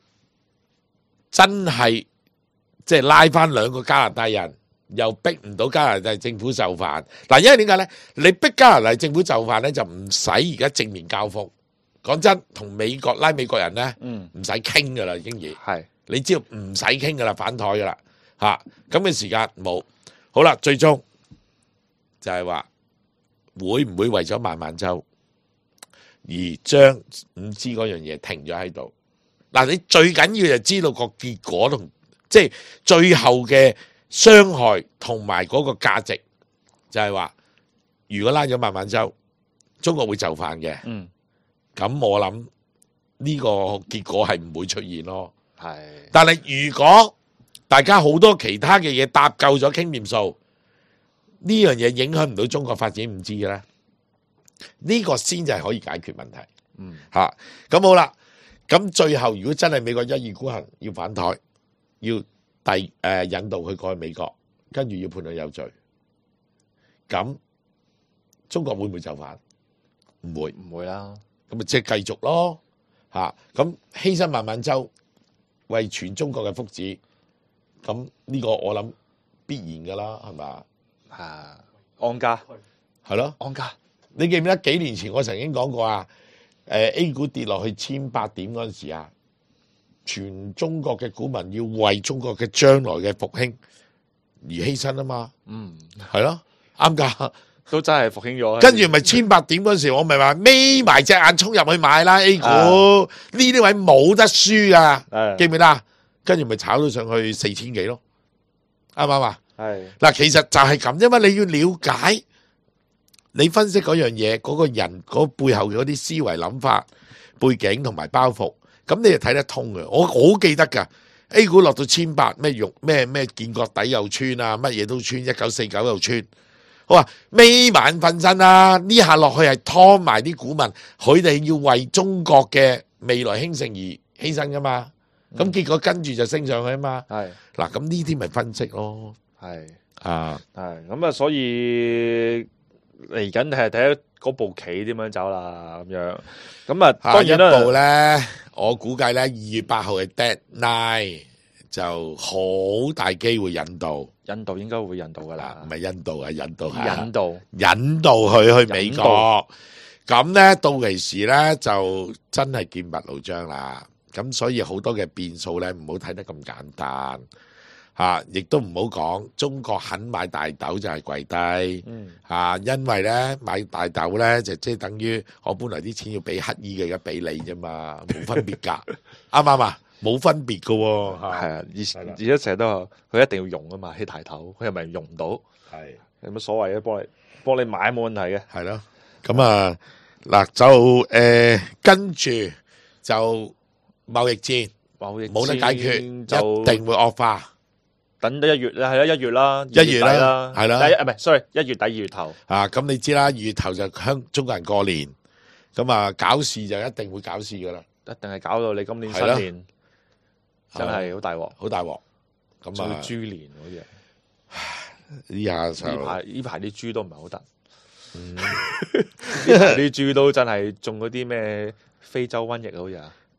真係即係拉翻兩個加拿大人，又逼唔到加拿大政府就範。嗱，因為點解咧？你逼加拿大政府就範咧，就唔使而家正面交鋒。講真，同美國拉美國人咧，唔使傾噶啦，已經而係。你知道唔使傾噶啦，反台噶啦，吓咁嘅時間冇。好啦，最終就係話會唔會為咗孟晚舟而將五 G 嗰樣嘢停咗喺度？嗱，你最緊要就知道個結果同即係最後嘅傷害同埋嗰個價值，就係話如果拉咗孟晚舟，中國會就範嘅。嗯，咁我諗呢個結果係唔會出現咯。係，但係如果大家好多其他嘅嘢搭夠咗傾掂數，呢樣嘢影響唔到中國發展五 G嘅咧，呢個先至係可以解決問題。嗯，吓咁好啦，咁最後如果真係美國一意孤行要反台，要第誒引導佢過去美國，跟住要判佢有罪，咁中國會唔會就範？唔會，唔會啦。咁咪即係繼續咯，吓咁犧牲孟晚舟。為全中國嘅福祉，咁呢個我諗必然噶啦，係咪？啊，安家係咯，安家。你記唔記得幾年前我曾經講過啊？誒 ，A 股跌落去千八點嗰陣時啊，全中國嘅股民要為中國嘅將來嘅復興而犧牲啊嘛。嗯，係咯，啱噶。都真係復興咗，跟住咪千八點嗰時，我咪話眯埋隻眼衝入去買啦 A 股，呢啲位冇得輸噶，記唔記得啊？跟住咪炒到上去四千幾咯，啱唔啱啊？係嗱，其實就係咁，因為你要了解，你分析嗰樣嘢，嗰個人嗰背後嗰啲思維諗法、背景同埋包袱，咁你就睇得通嘅。我好記得噶 ，A 股落到千八，咩肉咩咩見角底又穿啊，乜嘢都穿，一九四九又穿。我話眯晚瞓身啦，呢下落去係拖埋啲股民，佢哋要為中國嘅未來興盛而犧牲噶嘛，咁、嗯、結果跟住就升上去啊嘛。係嗱，咁呢啲咪分析咯。係啊，係咁啊，所以嚟緊係睇嗰部棋點樣走啦，咁樣咁啊，當然啦，一步咧，我估計咧二月八號係 deadline 就好大機會引導。印度應該會引導噶啦，唔係印度啊，引導引導引導佢去美國，咁咧到其時咧就真係劍拔弩張啦。咁所以好多嘅變數咧，唔好睇得咁簡單吓，亦都唔好講中國肯買大豆就係跪低，吓，因為咧買大豆咧就即係等於我本來啲錢要俾乞衣嘅，而家俾你啫嘛，冇分別噶，啱唔啱啊？冇分別噶，係啊，而而家成日都話佢一定要用啊嘛，起大頭，佢又咪用唔到，係有乜所謂啊？幫你幫你買冇問題嘅，係咯。咁啊嗱就誒跟住就貿易戰，貿易冇得解決，一定會惡化。等到一月啦，係啦，一月啦，一月啦，係啦，第一啊唔係，sorry，一月底二月頭啊。咁你知啦，二月頭就香中國人過年，咁啊搞事就一定會搞事噶啦，一定係搞到你今年新年。真係好大鑊，好大鑊。咁啊，豬年嗰啲啊，呢下就呢排呢排啲豬都唔係好得。呢排啲豬都真係中嗰啲咩非洲瘟疫好似啊，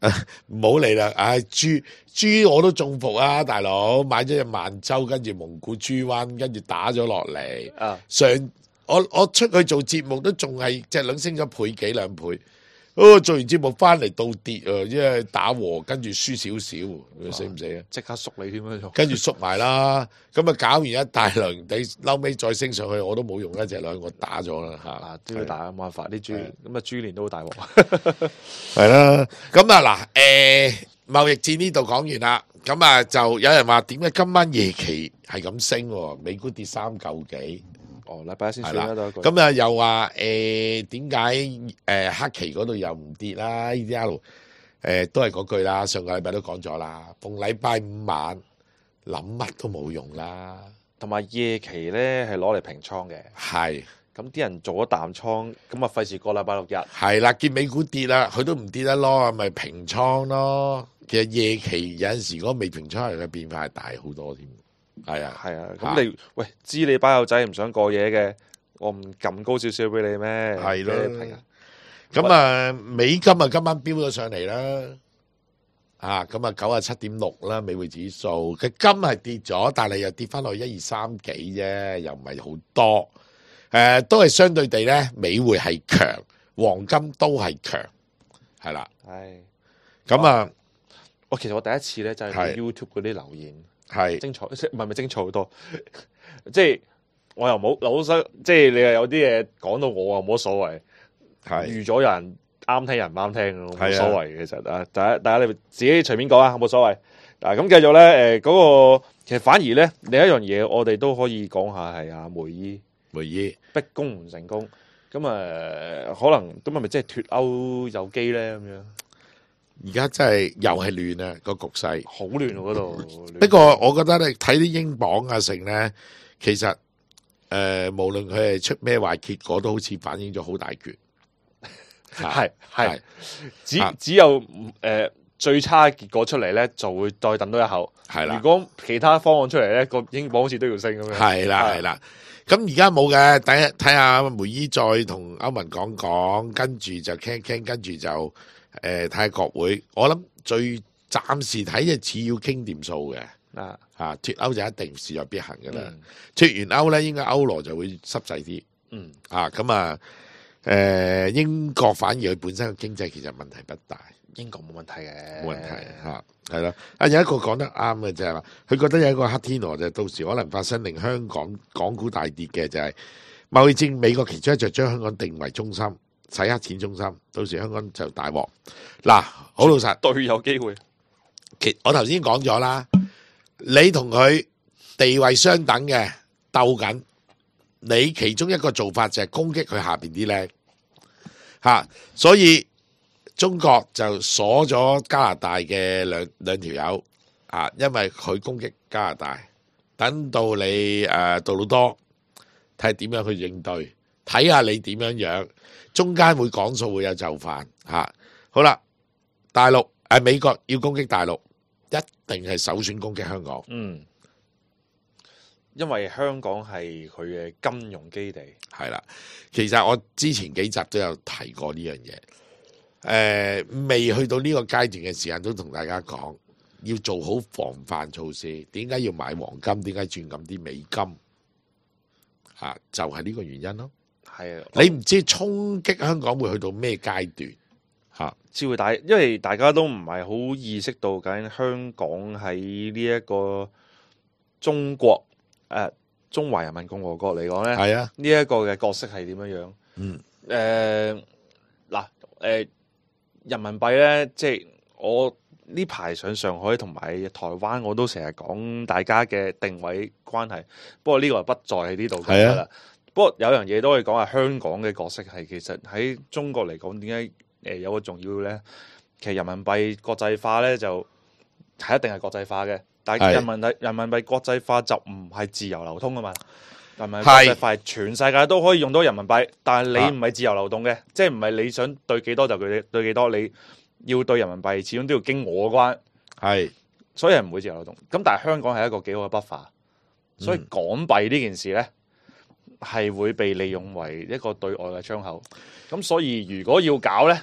唔好理啦，唉，豬豬我都中伏啊，大佬買咗隻萬洲，跟住蒙古豬瘟，跟住打咗落嚟。 啊， 上我我出去做節目都仲係隻兩升咗倍幾兩倍。哦，做完節目翻嚟倒跌啊，因為打和跟住輸少少，你死唔死啊？ 即刻縮你添啊！ 跟住縮埋啦，咁啊搞完一大輪，你嬲尾再升上去，我都冇用一隻兩個打咗啦嚇。 啊，都要打冇辦法，啲豬咁啊豬年都好大鑊。 係啦，咁啊嗱，誒貿易戰呢度講完啦，咁啊就有人話點解今晚夜期係咁升喎？美股跌三嚿幾。 哦，禮拜一先算啦，都一句。 咁啊又話誒點解誒黑期嗰度又唔跌啦 ？E D L 誒都係嗰句啦，上個禮拜都講咗啦，逢禮拜五晚諗乜都冇用啦。 同埋夜期咧係攞嚟平倉嘅， 係咁啲人做咗淡倉，咁啊費事過禮拜六日。 係啦，見美股跌啦，佢都唔跌得咯，咪平倉咯。其實夜期有陣時嗰個未平倉嘅變化係大好多添。係啊， 係啊，咁你喂知你班友仔唔想過夜嘅，我唔撳高少少俾你咩？ 係咯俾你平啊。 咁啊，美金啊今晚飆咗上嚟啦，啊咁啊九啊七點六啦，美匯指數，佢金係跌咗，但係又跌翻落一二三幾啫，又唔係好多，誒都係相對地咧，美匯係強，黃金都係強，係啦， 係咁啊， 我其實我第一次咧就係係 YouTube 嗰啲留言。 係精彩，唔係咪精彩好多？即係我又冇老實，即係你又有啲嘢講到我啊，冇乜所謂。 係預咗有人啱聽，人唔啱聽，冇係啊所謂。其實啊，大家大家你自己隨便講啊，冇所謂。嗱咁繼續咧，誒嗰個其實反而咧另一樣嘢，我哋都可以講下係阿梅姨梅姨逼宮唔成功，咁誒、呃、可能咁係咪即係脱歐有機咧咁樣？ 而家真係又係亂啊個局勢。 好亂喎嗰度。 不過我覺得咧睇啲英鎊啊成咧，其實誒、呃、無論佢係出咩壞結果，都好似反映咗好大決。 係係，只啊只有誒、呃、最差嘅結果出嚟咧，就會再等多一口。 係啦如果其他方案出嚟咧，個英鎊好似都要升咁樣。 係啦係啦，咁而家冇嘅，等睇下梅姨再同歐盟講講，跟住就傾傾，跟住就誒睇下國會。我諗最暫時睇就似要傾掂數嘅。 啊嚇脱歐就一定勢在必行嘅啦。 嗯脱完歐咧，應該歐羅就會濕滯啲。 嗯啊咁啊誒英國反而佢本身嘅經濟其實問題不大。 英國冇問題嘅， 冇問題嚇，係啦。啊有一個講得啱嘅就係話，佢覺得有一個黑天鵝就係到時可能發生令香港港股大跌嘅就係貿易戰，美國其中一隻將香港定為中心，洗黑錢中心，到時香港就大鑊。嗱，好老實， 對有機會。 其我頭先講咗啦，你同佢地位相等嘅鬥緊，你其中一個做法就係攻擊佢下邊啲僆嚇，所以。中國就鎖咗加拿大嘅兩兩條友啊，因為佢攻擊加拿大，等到你誒杜魯多睇下點樣去應對，睇下你點樣樣，中間會講數會有就範嚇、啊。好啦，大陸誒、啊、美國要攻擊大陸，一定係首選攻擊香港。 嗯，因為香港係佢嘅金融基地。 係啦，其實我之前幾集都有提過呢樣嘢。誒、呃，未去到呢個階段嘅時間，都同大家講要做好防範措施。點解要買黃金？點解轉咁啲美金？吓、啊，就係、是、呢個原因咯。 係啊， 你唔知衝擊香港會去到咩階段？吓、啊， 只會大，因為大家都唔係好意識到究竟香港喺呢一個中國誒、呃、中華人民共和國嚟講咧， 係啊， 呢一個嘅角色係點樣樣？ 嗯， 誒嗱誒。人民幣咧，即係我呢排上上海同埋台灣，我都成日講大家嘅定位關係。不過呢個不在喺呢度講啦。不過有樣嘢都可以講下香港嘅角色係其實喺中國嚟講，點解誒有個重要咧？其實人民幣國際化咧就係一定係國際化嘅，但係人民幣人民幣國際化就唔係自由流通啊嘛。人民幣國際化係全世界都可以用到人民幣，但係你唔係自由流動嘅，啊、即係唔係你想對幾多就對對幾多，你要對人民幣始終都要經我關，係，所以係唔會自由流動。咁但係香港係一個幾好嘅buffer，所以港幣呢件事咧係會被利用為一個對外嘅窗口。咁所以如果要搞咧，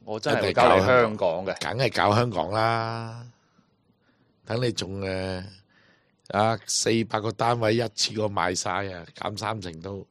我真係會交你香港嘅， 梗係搞香港啦。等你仲誒啊四百個單位一次過賣晒啊，減三成都，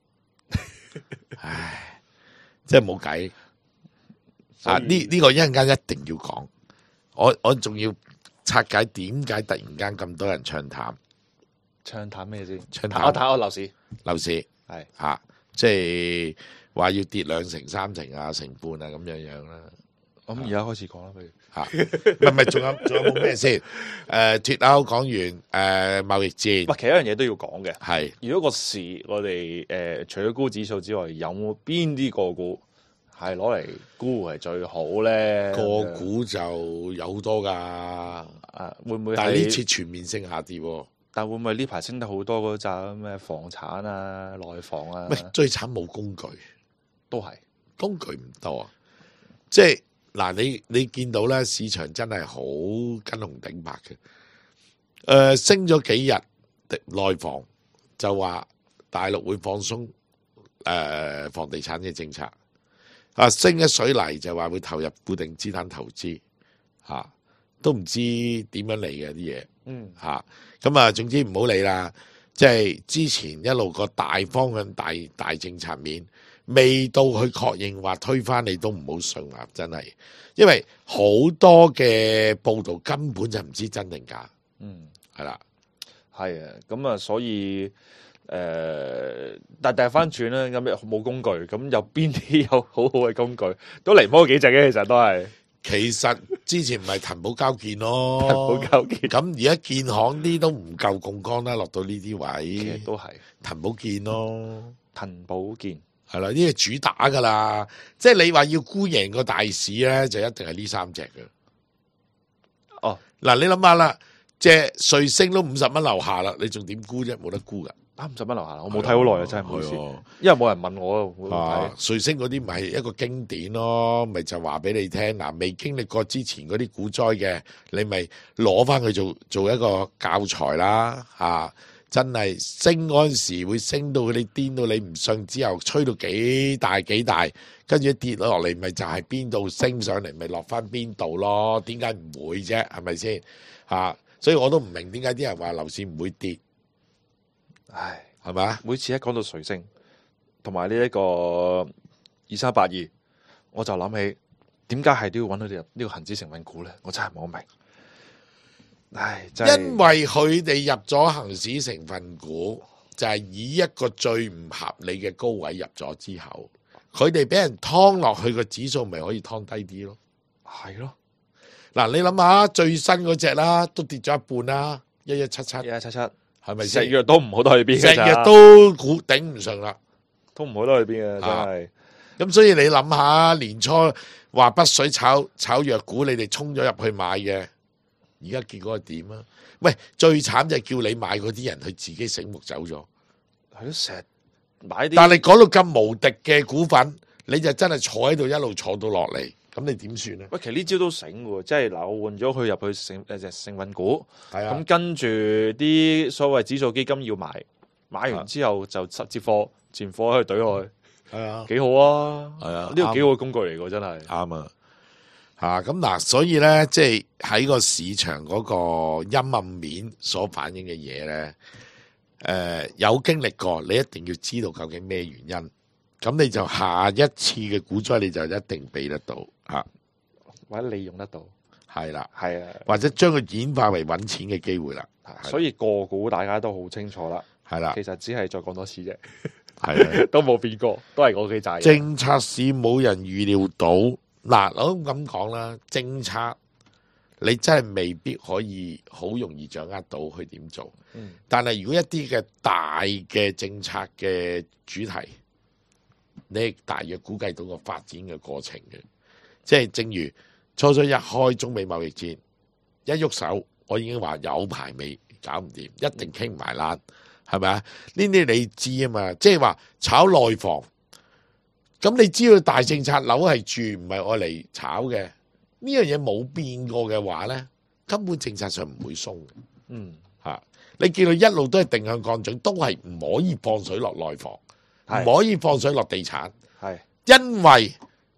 唉，真係冇計。啊！呢呢、這個一陣間一定要講，我我仲要拆解點解突然間咁多人唱淡？ 唱淡咩先？ 唱淡我睇我樓市， 樓市係嚇、啊，即係話要跌兩成、三成啊、成半啊咁樣樣啦。 咁而家開始講啦，不如嚇，唔係唔係，仲有仲有冇咩先？誒、呃、脱歐講完，誒、呃、貿易戰， 喂，其他樣嘢都要講嘅。 係如果個市我哋誒、呃、除咗沽指數之外，有冇邊啲個股係攞嚟沽係最好咧？ 個股就有好多㗎， 啊會唔會？ 但係呢次全面性下跌喎。 但會唔會呢排升得好多嗰扎咩房產啊、內房啊？ 喂，最慘冇工具， 都係工具唔多啊！即係嗱，你你見到咧，市場真係好跟紅頂白嘅。誒、呃，升咗幾日，內房就話大陸會放鬆誒、呃、房地產嘅政策。啊，升咗水泥就話會投入固定資產投資，嚇、啊、都唔知點樣嚟嘅啲嘢。 嗯嚇，咁啊，總之唔好理啦。即係之前一路個大方向、大大政策面，未到去確認話推翻你都唔好信啊！真係，因為好多嘅報道根本就唔知真定假。 嗯， 係啦， 係啊，咁啊，所以誒、呃，但係翻轉咧，咁冇工具，咁有邊啲有好好嘅工具？都嚟唔開幾隻嘅，其實都係。 其實之前唔係騰寶交建咯， 騰寶交建咁而家建行啲都唔夠槓桿啦，落到呢啲位， 其實都係騰寶建咯， 騰寶建係啦，呢個主打噶啦，即係你話要沽贏個大市咧，就一定係呢三隻嘅。 哦， 嗱，你諗下啦，隻瑞星都五十蚊樓下啦，你仲點沽啫？冇得沽噶。 啱五十蚊樓下，我冇睇好耐啊，真係唔好意思， 係啊因為冇人問我會唔會啊睇。 瑞星嗰啲咪係一個經典咯，咪就話俾你聽嗱，未經歷過之前嗰啲股災嘅，你咪攞翻佢做做一個教材啦，啊，真係升嗰陣時會升到你癲到你唔信，之後吹到幾大幾大，跟住跌落嚟咪就係邊度升上嚟咪落翻邊度咯？點解唔會啫？係咪先？啊，所以我都唔明點解啲人話樓市唔會跌， 唉， 係咪啊？ 每次一講到瑞星同埋呢一個二三八二，我就諗起點解係都要揾到呢呢個恒指成分股咧？我真係唔好明。唉，真係因為佢哋入咗恒指成分股，就係、是、以一個最唔合理嘅高位入咗之後，佢哋俾人劏落去個指數，咪可以劏低啲咯。 係咯， 嗱，你諗下最新嗰隻啦，都跌咗一半啦，一一七七， 一一七七， 係咪石先？ 藥都唔好得去邊嘅石咋， 藥都估頂唔順啦。 都唔好得去邊嘅，真啊係。 咁所以你諗下，年初話北水炒炒藥股，你哋衝咗入去買嘅，而家結果係點啊？喂，最慘就係叫你買嗰啲人，佢自己醒目走咗。 係咯，成日買啲， 但係講到咁無敵嘅股份，你就真係坐喺度一路坐到落嚟，咁你點算咧？ 喂，其實呢招都醒喎，即係嗱，我換咗佢入去成誒隻成分股， 係啊咁跟住啲所謂指數基金要買，買完之後就接貨，前貨去懟落去， 係啊， 幾好啊！ 係啊呢個幾好嘅工具嚟㗎，真係。 啱啊！嚇咁嗱，所以咧，即係喺個市場嗰個陰暗面所反映嘅嘢咧，誒、有經歷過，你一定要知道究竟咩原因，咁你就下一次嘅股災你就一定避得到嚇， 或者利用得到， 係啦， 係啊， 或者將佢演化為揾錢嘅機會啦， 所以個股大家都好清楚啦。 係啦其，實只係再講多次啫， 係啊。 都冇變過，都係嗰幾扎嘢。 政策市冇人預料到，嗱，我都咁講啦，政策你真係未必可以好容易掌握到去點做。 嗯， 但係如果一啲嘅大嘅政策嘅主題，你大約估計到個發展嘅過程嘅，即係正如初初一開中美貿易戰，一喐手，我已經話有排未搞唔掂，一定傾唔埋欄。係咪啊？呢啲你知啊嘛，即係話炒內房，咁你知道大政策樓係住唔係愛嚟炒嘅，呢樣嘢冇變過嘅話咧，根本政策上唔會鬆嘅。 嗯， 嚇，你見到一路都係定向降準，都係唔可以放水落內房， 係唔可以放水落地產， 係因為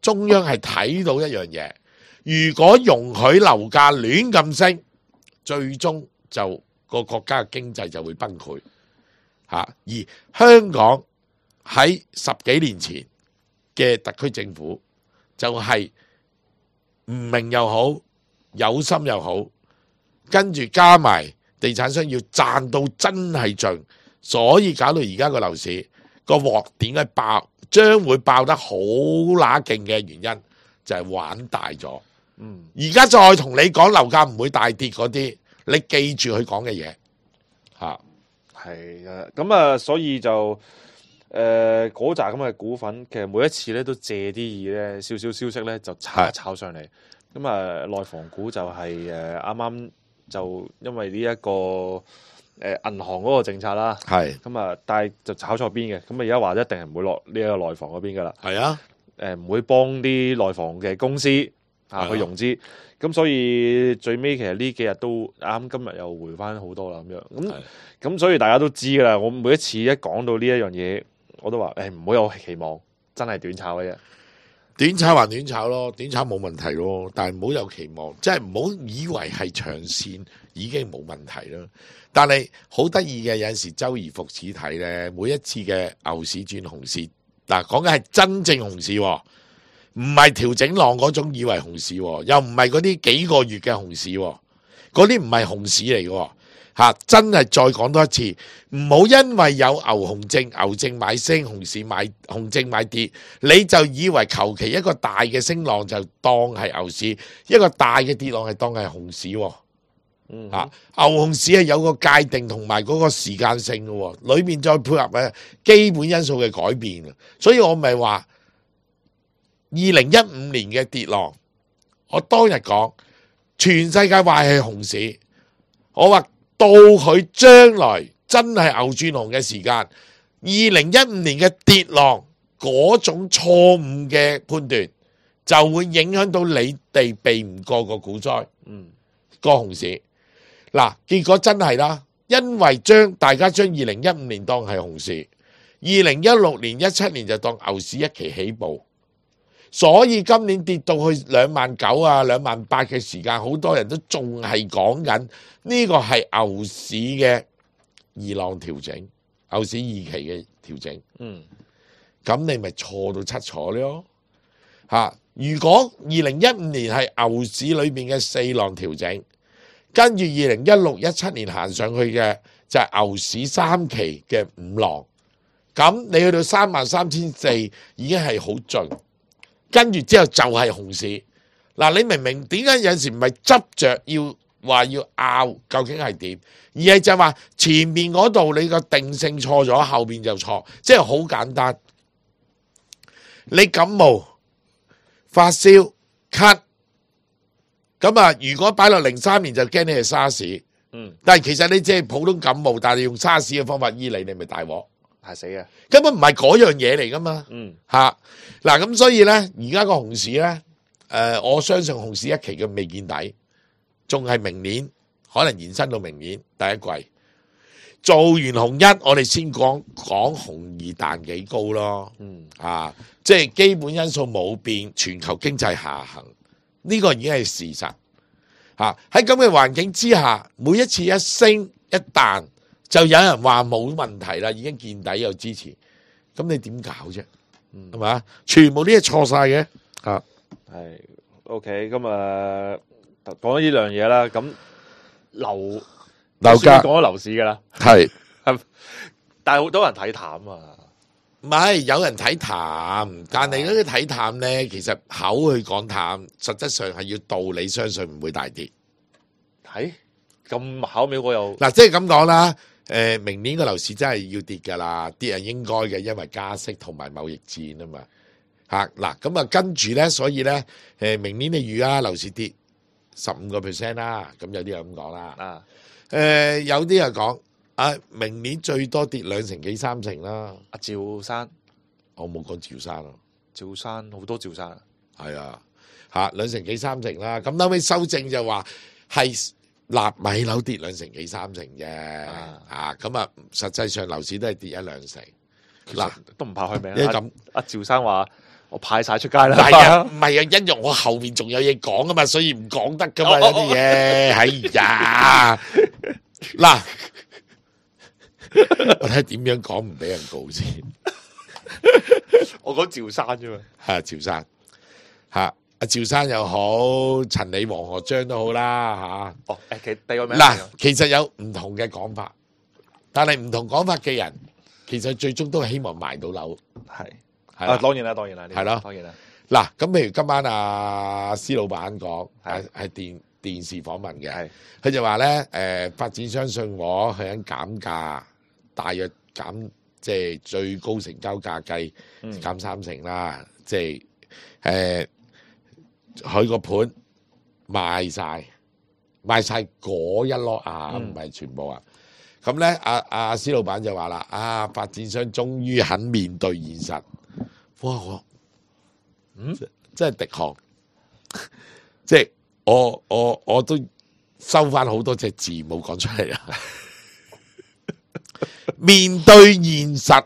中央係睇到一樣嘢，如果容許樓價亂咁升，最終就個國家嘅經濟就會崩潰吓。而香港喺十幾年前嘅特區政府就係唔明又好，有心又好，跟住加埋地產商要賺到真係盡，所以搞到而家個樓市個鑊點解爆，將會爆得好乸勁嘅原因就係玩大咗。 嗯， 而家再同你講樓價唔會大跌嗰啲，你記住佢講嘅嘢吓。 係啊，咁啊，所以就誒嗰扎咁嘅股份，其實每一次咧都借啲意咧，少少消息咧就炒一炒上嚟。咁啊，內房股就係誒啱啱就因為呢、這、一個誒、呃、銀行嗰個政策啦， 係咁啊，但係就炒錯邊嘅。咁啊，而家話一定係唔會落呢一個內房嗰邊噶啦。 係啊， 誒唔會幫啲內房嘅公司啊去融資。咁所以最尾其實呢幾日都啱，今日又回翻好多啦咁樣。咁咁所以大家都知噶啦。我每一次一講到呢一樣嘢，我都話誒唔好有期望，真係短炒嘅啫。 短炒還短炒咯，短炒冇問題咯，但係唔好有期望，即係唔好以為係長線已經冇問題咯。但係好得意嘅，有陣時周而復始睇咧，每一次嘅牛市轉熊市，嗱講嘅係真正熊市，唔係調整浪嗰種以為熊市，又唔係嗰啲幾個月嘅熊市，嗰啲唔係熊市嚟嘅。吓，真係再講多一次，唔好因為有牛熊證，牛證買升，熊市買熊證買跌，你就以為求其一個大嘅升浪就當係牛市，一個大嘅跌浪係當係熊市。 嗯， 吓，牛熊市係有個界定同埋嗰個時間性嘅，裏面再配合嘅基本因素嘅改變。所以我咪話二零一五年嘅跌浪，我當日講全世界話係熊市，我話。到佢將來真係牛轉熊嘅時間，二零一五年嘅跌浪嗰種錯誤嘅判斷，就會影響到你哋避唔過個股災， 嗯， 個熊市。嗱，結果真係啦，因為將大家將二零一五年當係熊市，二零一六年、一七年就當牛市一期起步，所以今年跌到去兩萬九啊、兩萬八嘅時間，好多人都仲係講緊。呢個係牛市嘅二浪調整，牛市二期嘅調整。嗯，咁你咪錯到七彩咯嚇！如果二零一五年係牛市裏面嘅四浪調整，跟住二零一六、一七年行上去嘅就係牛市三期嘅五浪，咁你去到三萬三千四已經係好盡，跟住之後就係熊市。嗱，你明唔明點解有陣時唔係執着要？話要拗究竟係點，而係就話前面嗰度你個定性錯咗，後邊就錯，即係好簡單。你感冒、發燒、咳，咁啊，如果擺落零三年就驚你係沙士，嗯，但係其實你只係普通感冒，但係你用沙士嘅方法醫你，你咪大鑊， 係死嘅， 根本唔係嗰樣嘢嚟噶嘛，嗯，吓，嗱咁所以咧，而家個熊市咧，誒、呃，我相信熊市一期嘅未見底。仲係明年，可能延伸到明年第一季。做完紅一，我哋先講講紅二彈幾高咯。嗯，啊，即係基本因素冇變，全球經濟下行，呢個已經係事實。嚇，喺咁嘅環境之下，每一次一升一彈，就有人話冇問題啦，已經見底有支持。咁你點搞啫？係嘛？全部啲嘢錯晒嘅。啊， 係 OK，咁啊。講咗呢樣嘢啦，咁樓樓價講咗樓市噶啦， 係， 但係好多人睇淡啊， 唔係有人睇淡，但係嗰啲睇淡咧，其實口去講淡，實質上係要道理相信唔會大跌。 係咁巧妙我又嗱，即係咁講啦，誒，明年個樓市真係要跌噶啦，跌係應該嘅，因為加息同埋貿易戰啊嘛，吓嗱，咁啊跟住咧，所以咧，誒，明年你預啊樓市跌。十五個 percent 啦，咁有啲人咁講啦。啊，誒、呃，有啲人講啊，明年最多跌兩成幾三成啦。 阿趙生， 我冇講趙生啊， 趙生好多趙生啊， 係啊，吓兩成幾三成啦。咁後尾修正就話係納米樓跌兩成幾三成啫。啊，咁啊，實際上樓市都係跌一兩成。嗱， 都唔怕開名。 因為咁， 阿趙生話我派晒出街啦。 唔係啊，唔係啊，因為我後面仲有嘢講啊嘛，所以唔講得噶嘛，有啲嘢，哎呀，嗱，我睇點樣講唔俾人告先。 我講趙生啫嘛， 係趙生，吓阿趙生又好，陳李黃河章都好啦，吓。 哦，誒，其第二個名嗱，其實有唔同嘅講法，但係唔同講法嘅人，其實最終都係希望賣到樓。 係係啦啊，當然啦，當然啦，呢個係咯當然啦。 嗱，咁譬如今晚阿施老闆講，係係係電電視訪問嘅係， 佢就話咧，誒發展商信和佢肯減價，大約減即係最高成交價計嗯減三成啦，即係誒佢個盤賣晒，賣晒嗰一攞啊，唔係全部啊。咁咧，阿阿施老闆就話啦，啊發展商終於肯面對現實，哇！我嗯， 真係滴汗，即係我我我都收翻好多隻字冇講出嚟啦。面對現實，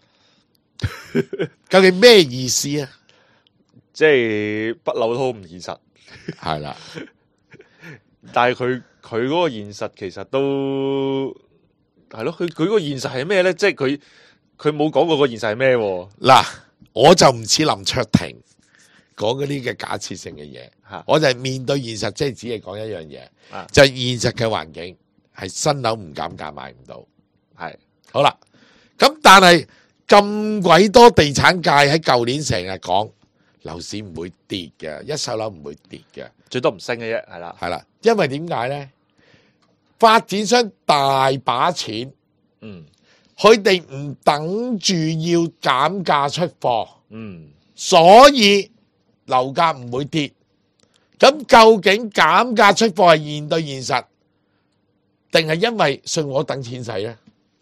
究竟咩意思啊？ 即係不嬲都唔現實， 係啦， 但係佢佢嗰個現實其實都係咯，佢佢嗰個現實係咩咧？即係佢佢冇講過個現實係咩喎？ 嗱，我就唔似林卓廷講嗰啲嘅假設性嘅嘢， 嚇我就係面對現實，即係只係講一樣嘢， 啊就係現實嘅環境係新樓唔減價買唔到。 係好啦，咁但係咁鬼多地產界喺舊年成日講樓市唔會跌嘅，一手樓唔會跌嘅， 最多唔升嘅啫，係啦， 係啦，因為點解咧？發展商大把錢， 嗯佢哋唔等住要減價出貨， 嗯， 所以樓價唔會跌。咁究竟減價出貨係面對現實，定係因為信我等錢使咧？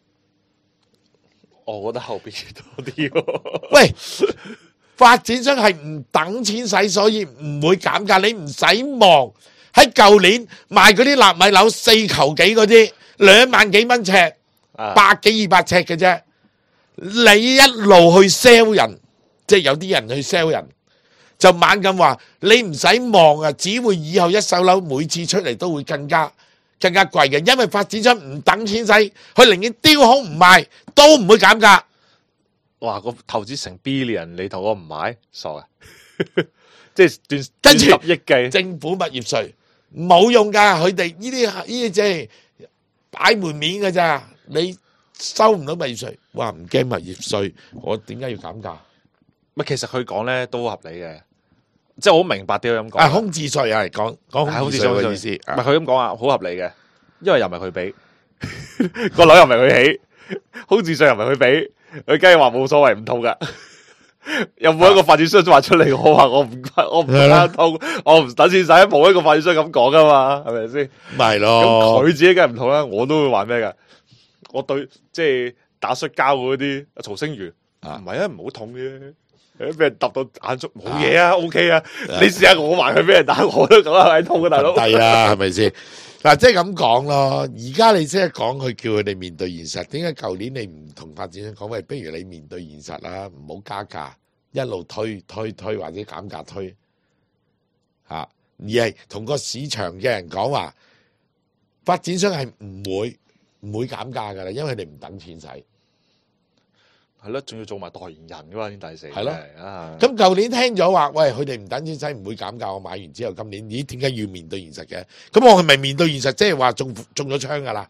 我覺得後邊多啲喎。 喂，發展商係唔等錢使，所以唔會減價。你唔使望喺舊年賣嗰啲納米樓四球幾嗰啲，兩萬幾蚊尺， 啊百幾二百尺嘅啫。你一路去 sell 人，即係有啲人去 sell 人，就猛咁話你唔使望啊，只會以後一手樓每次出嚟都會更加更加貴嘅，因為發展商唔等錢使，佢寧願丟空唔賣，都唔會減價。 哇！個投資成 billion，你同我唔買，傻嘅，即係斷跟住斷十億計， 政府物業稅冇用噶，佢哋呢啲呢啲即係擺門面嘅咋，你收唔到物業稅，哇唔驚物業稅，我點解要減價？ 咪其實佢講咧都合理嘅，即係我好明白點解咁講。 啊，空置稅係講講空置稅嘅意思， 唔係佢咁講啊，好合理嘅，因為又唔係佢俾，個樓又唔係佢起，空置稅又唔係佢俾，佢梗係話冇所謂唔痛噶。有冇一個發展商話出嚟，我話我唔我唔得痛，我唔等錢使，冇一個發展商咁講噶嘛，係咪先？ 咪係咁咯佢，自己梗係唔同啦，我都會話咩噶？我對即係打摔跤嗰啲曹星如， 啊唔係啊，唔好痛嘅。俾人揼到眼足冇嘢啊 ，OK 啊！你試下我埋佢俾人打，我都咁係痛嘅大佬。 低啦，係咪先？嗱，即係咁講咯。而家你即係講佢叫佢哋面對現實，點解舊年你唔同發展商講？喂，不如你面對現實啦，唔好加價，一路推推推或者減價推，吓、而係同個市場嘅人講話，發展商係唔會唔會減價噶啦，因為佢哋唔等錢使。 係咯，仲要做埋代言人噶嘛，已經第四。 係咯啊， 咁舊年聽咗話，喂，佢哋唔等錢使，唔會減價。我買完之後，今年咦，點解要面對現實嘅？咁我係咪面對現實，即係話中中咗槍噶啦？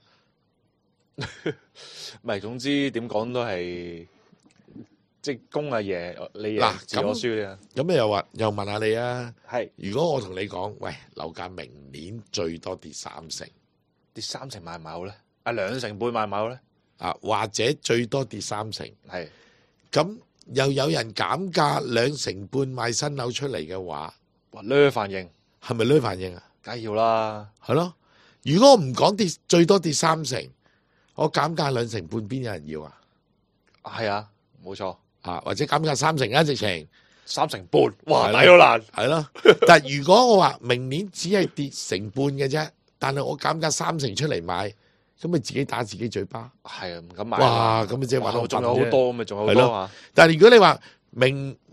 唔係，總之點講都係即係公阿爺，你嗱贏自我輸啊。 咁你又話又問下你啊？ 係如果我同你講，喂，樓價明年最多跌三成， 跌三成買唔買好咧？啊，兩成半買唔買好咧？ 啊，或者最多跌三成， 係咁又有人減價兩成半賣新樓出嚟嘅話， 哇，呢反應係咪呢反應啊？ 梗係要啦。 係咯。如果我唔講跌最多跌三成，我減價兩成半，邊有人要啊？ 係啊，冇錯， 啊，或者減價三成啊，直情三成半，哇， 係啦抵到爛。 係咯。但係如果我話明年只係跌成半嘅啫，但係我減價三成出嚟買，咁咪自己打自己嘴巴。 係啊，唔敢買。 哇！咁咪即係哇玩到仲有好盡啫。 多，咪仲有好係咯多啊！ 但係如果你話明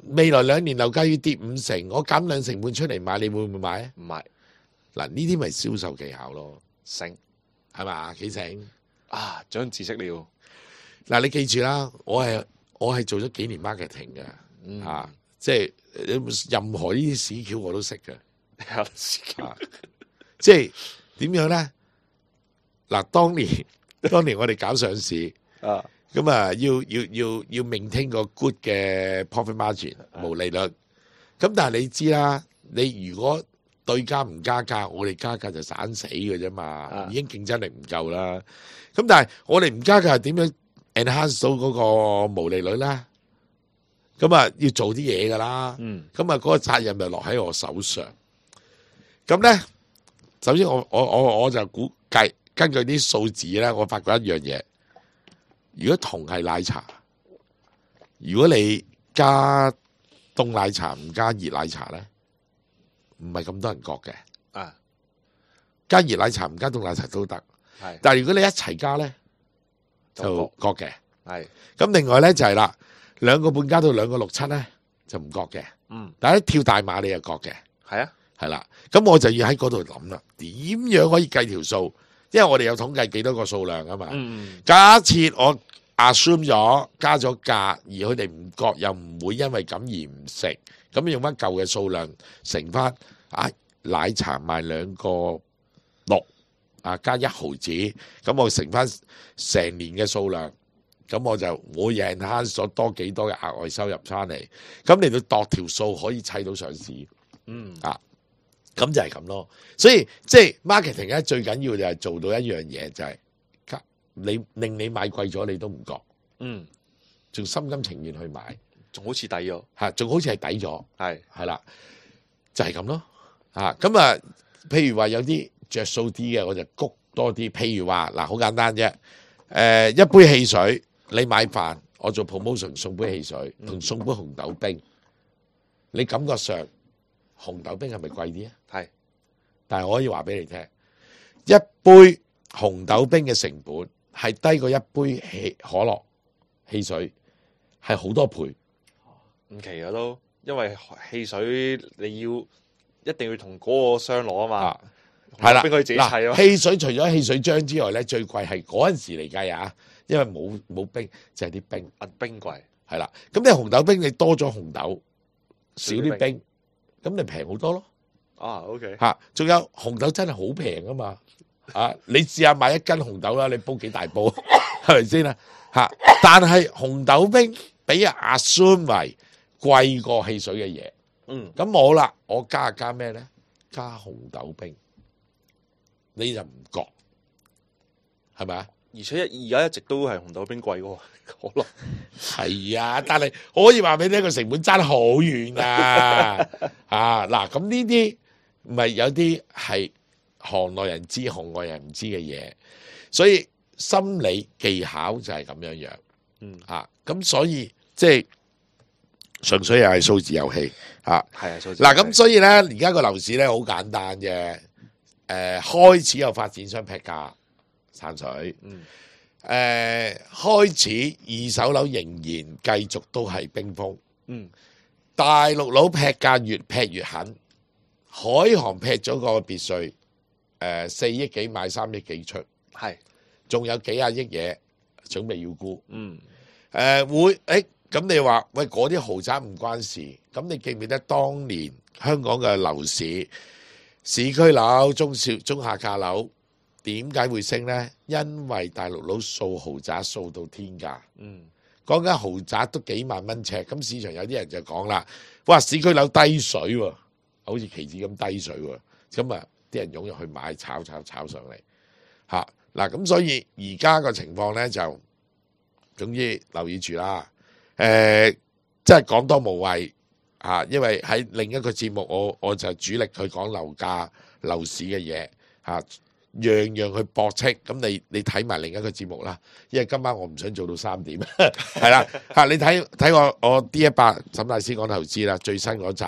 未來兩年樓價要跌五成，我減兩成半出嚟買，你會唔會買啊？ 唔係嗱，呢啲咪銷售技巧咯， 醒係嘛？幾醒啊，長知識了。 嗱，你記住啦，我係我係做咗幾年 marketing 嘅， 嗯啊，即係任何呢啲屎橋我都識嘅。 有時間啊即係點樣咧？嗱，當年當年我哋搞上市， 啊， 咁啊要要要要 maintain 個 good 嘅 profit margin 毛利率。咁但係你知啦，你如果對家唔加價，我哋加價就散死嘅啫嘛， 啊已經競爭力唔夠啦。咁但係我哋唔加價，點樣 enhance 到嗰個毛利率咧？咁啊要做啲嘢噶啦。 嗯咁啊嗰個責任就落喺我手上。咁咧，首先我我我我就估計根據啲數字咧，我發覺一樣嘢。如果同係奶茶，如果你加凍奶茶唔加熱奶茶咧，唔係咁多人覺嘅。 啊， 加熱奶茶唔加凍奶茶都得， 係但係如果你一齊加咧，就就覺嘅。 係咁另外咧就係啦，兩個半加到兩個六七咧就唔覺嘅， 嗯但係一跳大碼你就覺嘅。 係啊， 係啦，咁我就要喺嗰度諗啦，點樣可以計條數？因為我哋有統計幾多個數量啊嘛。 嗯假設我 assume 咗加咗價，而佢哋唔覺又唔會因為咁而唔食，咁用翻舊嘅數量乘翻啊奶茶賣兩個六啊加一毫子，咁我乘翻成年嘅數量，咁我就我贏慳咗多幾多嘅額外收入翻嚟，咁嚟到度條數可以砌到上市。 嗯啊，咁就係咁咯。所以即係 marketing 咧，最緊要就係做到一樣嘢，就係、加你令你買貴咗，你都唔覺， 嗯， 仲心甘情願去買， 仲好似抵咗， 嚇，仲好似係抵咗， 係係啦，就係、咁咯。啊，咁啊，譬如話有啲着數啲嘅，我就谷多啲。譬如話嗱，好簡單啫。誒、一杯汽水，你買飯，我做 promotion 送杯汽水，同送杯紅豆冰，你感覺上紅豆冰係咪貴啲啊？ 係但係我可以話俾你聽，一杯紅豆冰嘅成本係低過一杯汽可樂汽水，係好多倍。 唔奇啊都，因為汽水你要一定要同嗰個商攞啊嘛， 啊，係啦， 邊可以自己砌嗱， 咯？ 汽水除咗汽水漿之外咧，最貴係嗰陣時嚟計啊，因為冇冇冰，就係啲冰啊冰貴， 係啦。咁你紅豆冰你多咗紅豆，少啲少啲冰冰，咁你平好多咯。 啊 OK， 嚇，仲有紅豆真係好平啊嘛！啊，你試下買一斤紅豆啦，你煲幾大煲，係咪先啊？嚇，但係紅豆冰比阿 assume 為貴過汽水嘅嘢， 嗯咁冇啦，我加加咩咧？加紅豆冰，你就唔覺，係咪啊？ 而且而家一直都係紅豆冰貴喎，可樂係啊，但係可以話俾你聽，個成本爭好遠啊！啊，嗱，咁呢啲唔係有啲係行內人知，行外人唔知嘅嘢，所以心理技巧就係咁樣樣。 嗯啊，咁所以即係純粹又係數字遊戲啊。 係啊，數字嗱，咁所以咧，而家個樓市咧好簡單嘅，誒、開始有發展商劈價散水， 嗯誒、開始二手樓仍然繼續都係冰封， 嗯大陸佬劈價越劈越狠，海航劈咗個別墅，誒、四億幾買三億幾出， 係仲有幾廿億嘢準備要沽。 嗯誒、會誒咁你話喂嗰啲豪宅唔關事，咁你記唔記得當年香港嘅樓市市區樓、中小中下價樓點解會升呢？因為大陸佬掃豪宅掃到天價， 嗯講緊豪宅都幾萬蚊尺，咁市場有啲人就講啦，哇市區樓低水喎，好似期指咁低水喎，咁啊啲人湧入去買炒炒炒上嚟嚇嗱，咁、所以而家個情況呢，就總之留意住啦。誒、即係講多無謂啊，因為喺另一個節目我我就主力去講樓價、樓市嘅嘢嚇，樣樣去駁斥。咁你你睇埋另一個節目啦，因為今晚我唔想做到三點，係啦嚇。你睇睇我我 D 一百沈大師講投資啦，最新嗰集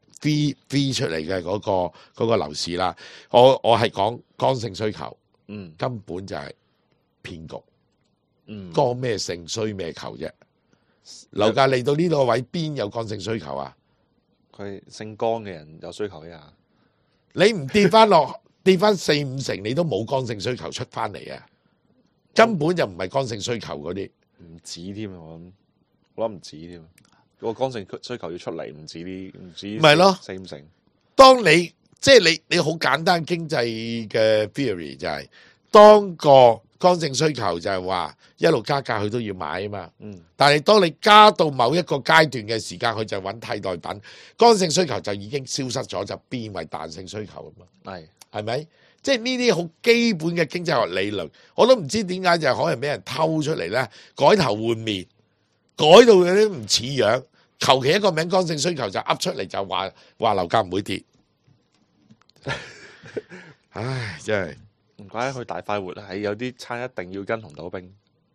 V V 出嚟嘅嗰個嗰、個樓市啦，我我係講剛性需求， 嗯根本就係騙局。 嗯剛咩性衰咩求啫， 樓價嚟到呢個位，邊有剛性需求啊？ 佢姓江嘅人有需求一下， 你唔跌翻落跌翻四五成，你都冇剛性需求出翻嚟啊！根本就唔係剛性需求嗰啲， 唔止添啊！我諗我諗唔止添，個剛性需求要出嚟，唔止啲，唔止咪咯四五成。 當你即係你你好簡單經濟嘅 theory 就係、是，當個剛性需求就係話一路加價佢都要買啊嘛。 嗯， 但係當你加到某一個階段嘅時間，佢就揾替代品，剛性需求就已經消失咗，就變為彈性需求啊嘛。 係係咪？即係呢啲好基本嘅經濟學理論，我都唔知點解就係可能俾人偷出嚟咧，改頭換面，改到有啲唔似樣，求其一個名剛性需求就噏出嚟就話話樓價唔會跌。唉，真係唔怪得去大快活係有啲餐一定要跟紅豆冰，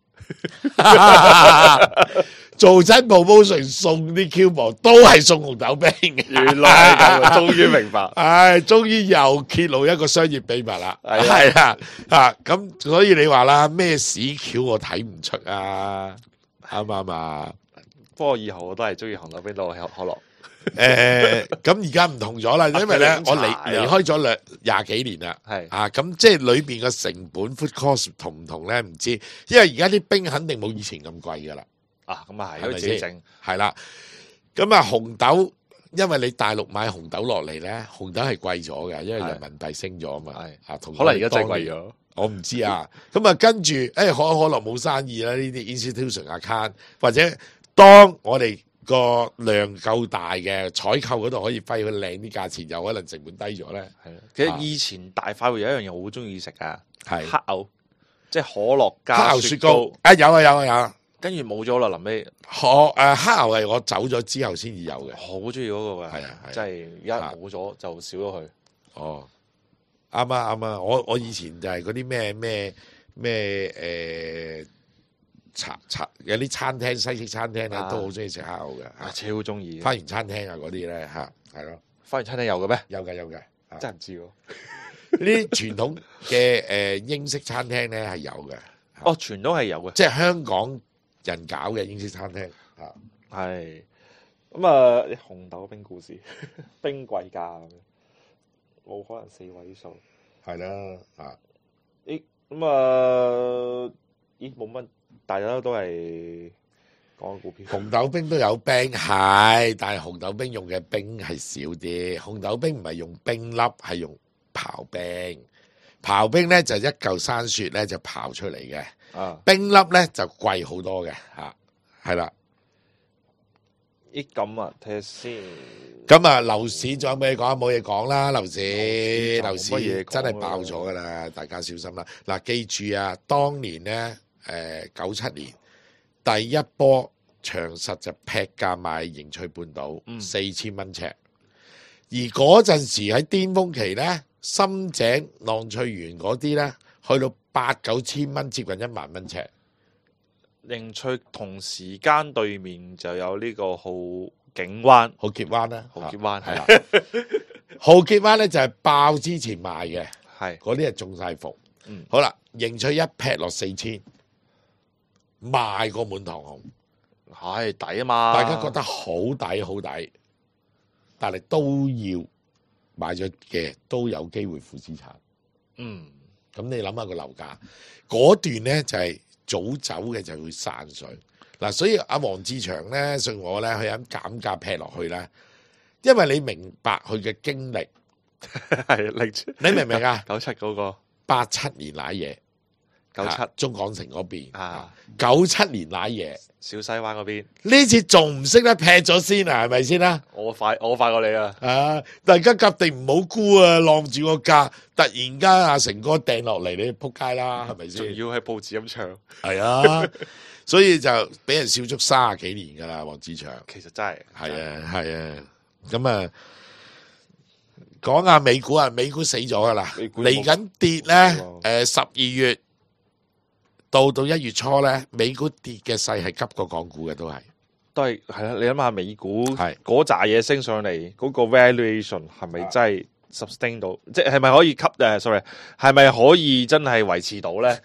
做真 promotion 送啲 coupon 都係送紅豆冰。 原來係咁，終於明白。 唉，終於又揭露一個商業秘密啦。 係啊係啊，啊咁所以你話啦，咩屎橋我睇唔出啊，啱唔啱啊？ 不過以後我都係中意紅豆冰多過可樂。 誒，咁而家唔同咗啦，因為咧我離離開咗兩廿幾年啦， 係啊，咁即係裏邊嘅成本 food cost 同唔同咧？唔知，因為而家啲冰肯定冇以前咁貴噶啦， 啊，咁啊係， 係咪因為自己先整， 係啦。咁啊紅豆，因為你大陸買紅豆落嚟咧，紅豆係貴咗嘅，因為人民幣升咗啊嘛， 係啊，同可能而家真係當年貴咗。 我唔知啊。咁啊，跟住誒可可樂冇生意啦，呢啲 institution account 或者當我哋個量夠大嘅採購嗰度可以揮佢靚啲價錢，有可能成本低咗咧。 係啦，其實以前大快活有一樣嘢我好中意食噶， 係黑牛，即係可樂黑加牛雪雪糕啊，有啊有啊有啊。 跟住冇咗啦，臨尾可誒黑牛係我走咗之後先至有嘅。 好中意嗰個嘅， 係啊係啊即係而家冇咗就少咗佢。 哦，啱啊啱啊！我我以前就係嗰啲咩咩咩誒茶茶有啲餐廳西式餐廳咧啊都好中意食黑牛嘅啊， 嚇， 超中意。 花園餐廳啊嗰啲咧嚇係咯， 花園餐廳有嘅咩？ 有嘅有嘅。啊真係唔知喎。 呢啲傳統嘅誒英式餐廳咧係有嘅， 哦，傳統係有嘅， 即係香港人搞嘅英式餐廳啊。 係咁啊！啲紅豆冰故事，冰貴價咁樣，冇可能四位數。 係啦啊， 咦咁啊？咦冇乜，大家都係講股票。 紅豆冰都有冰係，但係紅豆冰用嘅冰係少啲。紅豆冰唔係用冰粒，係用刨冰。刨冰咧就一嚿山雪咧就刨出嚟嘅， 啊！ 冰粒咧就貴好多嘅嚇，係啦。 咦咁啊，睇下先。 咁啊，樓市仲有咩講啊？冇嘢講啦，樓市樓樓市就冇乜嘢市講真係爆咗噶啦，大家小心啦。嗱，記住啊，當年咧誒九七年第一波長實就劈價賣盈翠半島嗯四千蚊尺，而嗰陣時喺巔峰期咧，深井浪翠園嗰啲咧去到八九千蚊，接近一萬蚊尺。 盈翠同時間對面就有呢個浩景灣、 浩傑灣啦， 浩傑灣係啦， 浩傑灣咧就係爆之前賣嘅。 係嗰啲係中晒伏， 嗯好啦，盈翠一劈落四千，賣過滿堂紅， 係抵啊嘛！ 大家覺得好抵好抵，但係都要買咗嘅都有機會負資產。 嗯咁你諗下個樓價嗰段咧就係、早走嘅就會散水嗱，所以阿黃志祥咧信我咧，佢肯減價劈落去咧，因為你明白佢嘅經歷， 係零你明唔明啊？ 九七嗰個八七年瀨嘢， 九七啊中港城嗰邊啊， 九七年瀨嘢。 小西灣嗰邊， 呢次仲唔識得劈咗先啊？係咪先啦？ 我快我快過你啊！ 啊！大家夾定唔好估啊，晾住個價，突然間阿成哥掟落嚟，你撲街啦，係咪先？ 仲要喺報紙咁唱， 係啊，所以就俾人笑足三十幾年噶啦，黃志祥。 其實真係係啊，係啊，咁啊，講下美股啊，美股死咗噶啦， 美股嚟緊跌咧，誒十二月到到一月初咧，美股跌嘅勢係急過港股嘅，都係。 都係係啦。你諗下美股係嗰扎嘢升上嚟，嗰個 valuation 係咪真係 sustain 到？即係咪可以吸誒？sorry，係咪可以真係維持到咧？嗰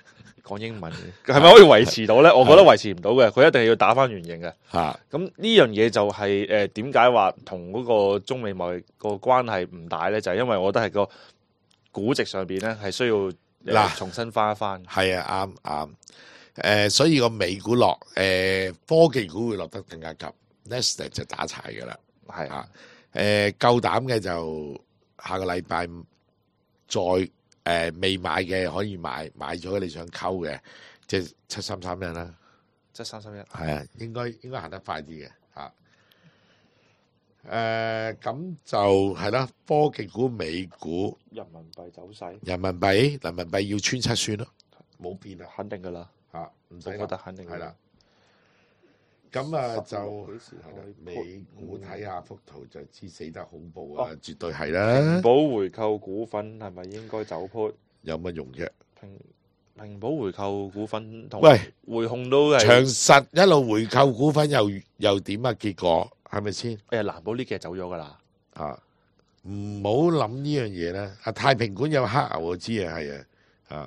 講英文嘅，係咪可以維持到咧？我覺得維持唔到嘅，佢一定係要打翻原形嘅。 嚇， 咁呢樣嘢就係誒點解話同嗰個中美貿易個關係唔大咧？就係、是、因為我覺得係個估值上邊咧係需要嗱、呃、重新翻一翻。 係啊，啱啱誒，所以個美股落誒、呃、科技股會落得更加急 ，Nasdaq 就打柴㗎啦。係啊，誒夠膽嘅就下個禮拜再誒、呃、未買嘅可以買，買咗你想溝嘅，即係七三三一啦， 七三三一係啊，應該應該行得快啲嘅嚇。誒咁就係啦，科技股、美股、 人民幣走勢， 人民幣人民幣要穿七算咯，冇變啊， 肯定噶啦嚇，唔使我覺得肯定係啦。咁啊就幾時係啦，美股睇下幅圖就知死得恐怖啊， 哦絕對係啦。 保回購股份係咪應該走 put？ 有乜用啫？ 平平保回購股份同喂匯控都係長實一路回購股份又又點啊？結果係咪先？ 誒藍寶呢幾日走咗噶啦。 啊，唔好諗呢樣嘢啦。啊，太平館有黑牛我知啊，係啊，啊，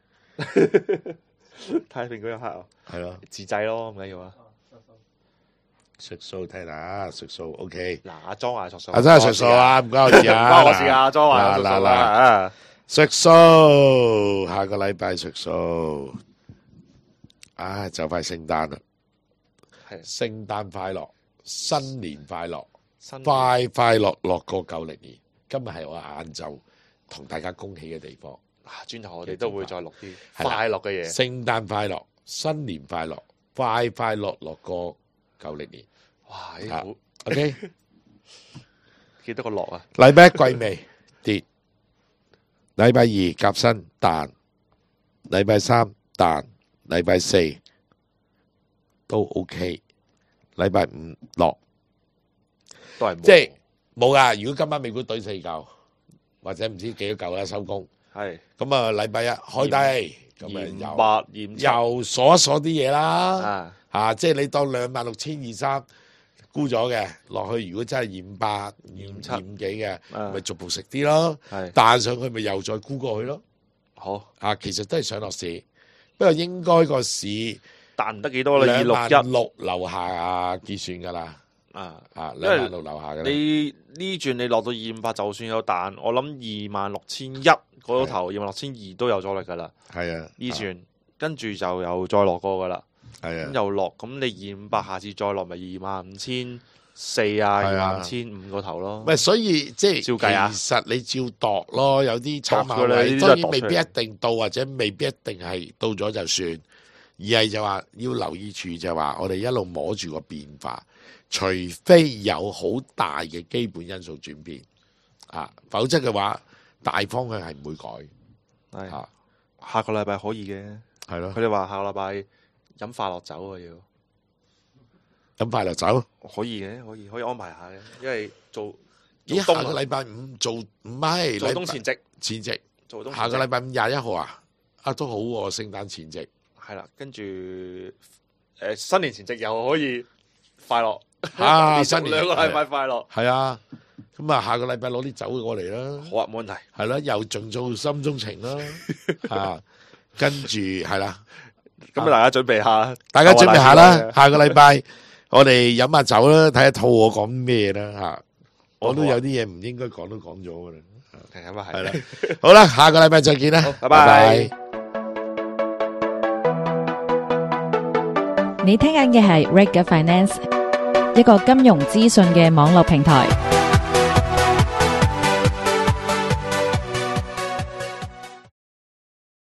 太平嗰有黑牛， 係咯， 自製咯，唔緊要啊。 食數睇下，食數 OK。 嗱，阿莊話食數， 阿真係食數啊，唔關我事啊， 唔關我事啊，阿莊話嗱嗱嗱嗱， 食數，下個禮拜食數。啊，就快聖誕啦， 係聖誕快樂，新年快樂， 新快快樂樂過舊歷年。今日係我晏晝同大家恭喜嘅地方。 啊，轉頭我哋都會再錄啲係啦快樂嘅嘢。 聖誕快樂，新年快樂，快快樂樂過舊歷年。 哇！呢啊股 OK， 幾多個樂啊？ 禮拜一貴未跌，禮拜二夾身彈，禮拜三彈，禮拜四都 OK，禮拜五落， 都係冇即係冇噶。如果今晚美股懟四嚿，或者唔知幾多嚿啦，收工係咁啊，禮拜一開低，咁啊驗八驗七又又鎖一鎖啲嘢啦。 啊！ 啊，即係你當兩萬六千二三沽咗嘅落去，如果真係二五八、二五七、二五幾嘅， 啊咪逐步食啲咯。 係彈上去咪又再沽過去咯。 好啊，其實都係上落市，不過應該個市彈唔得幾多啦？二兩萬六一六樓下啊結算㗎啦。 啊！ 啊， 因為兩萬六樓下㗎啦。 你呢轉你落到二五八，就算有彈，我諗二萬六千一嗰個頭，二萬六千二都有阻力㗎啦。 係啊， 呢轉跟住就又再落過㗎啦。 係啊， 咁又落，咁你二五百下次再落咪二萬五千四啊，二萬五千五個頭咯。 咪所以即係照計啊其實你照度咯，有啲參考度㗎啦呢位， 啲都係度當然未必出嚟一定到，或者未必一定係到咗就算，而係就話要留意住就話我哋一路摸住個變化，除非有好大嘅基本因素轉變啊，否則嘅話大方向係唔會改係啊， 下個禮拜可以嘅， 係咯佢，哋話下個禮拜飲快樂酒啊，要咁快樂走。 可以嘅，可以可以安排下嘅，因為做咦， 做冬啊下個禮拜五做唔係做冬前夕， 前夕， 做冬前夕下個禮拜五廿一號啊，啊都好喎，聖誕前夕。 係啦，跟住誒新年前夕又可以快樂啊連續新年兩個禮拜快樂， 係啊，咁啊下個禮拜攞啲酒過嚟啦， 好啊，冇問題。 係啦，又盡做心中情啦，啊，跟住係啦， 咁啊，大家準備下， 大家準備下啦， 下下個禮拜我哋飲下酒啦，睇下套我講咩啦吓，我都有啲嘢唔應該講都講咗噶啦， 咁啊係係啦，好啦，下個禮拜再見啦， 拜拜。 你聽緊嘅係 Reg Finance，一個金融資訊嘅網絡平台。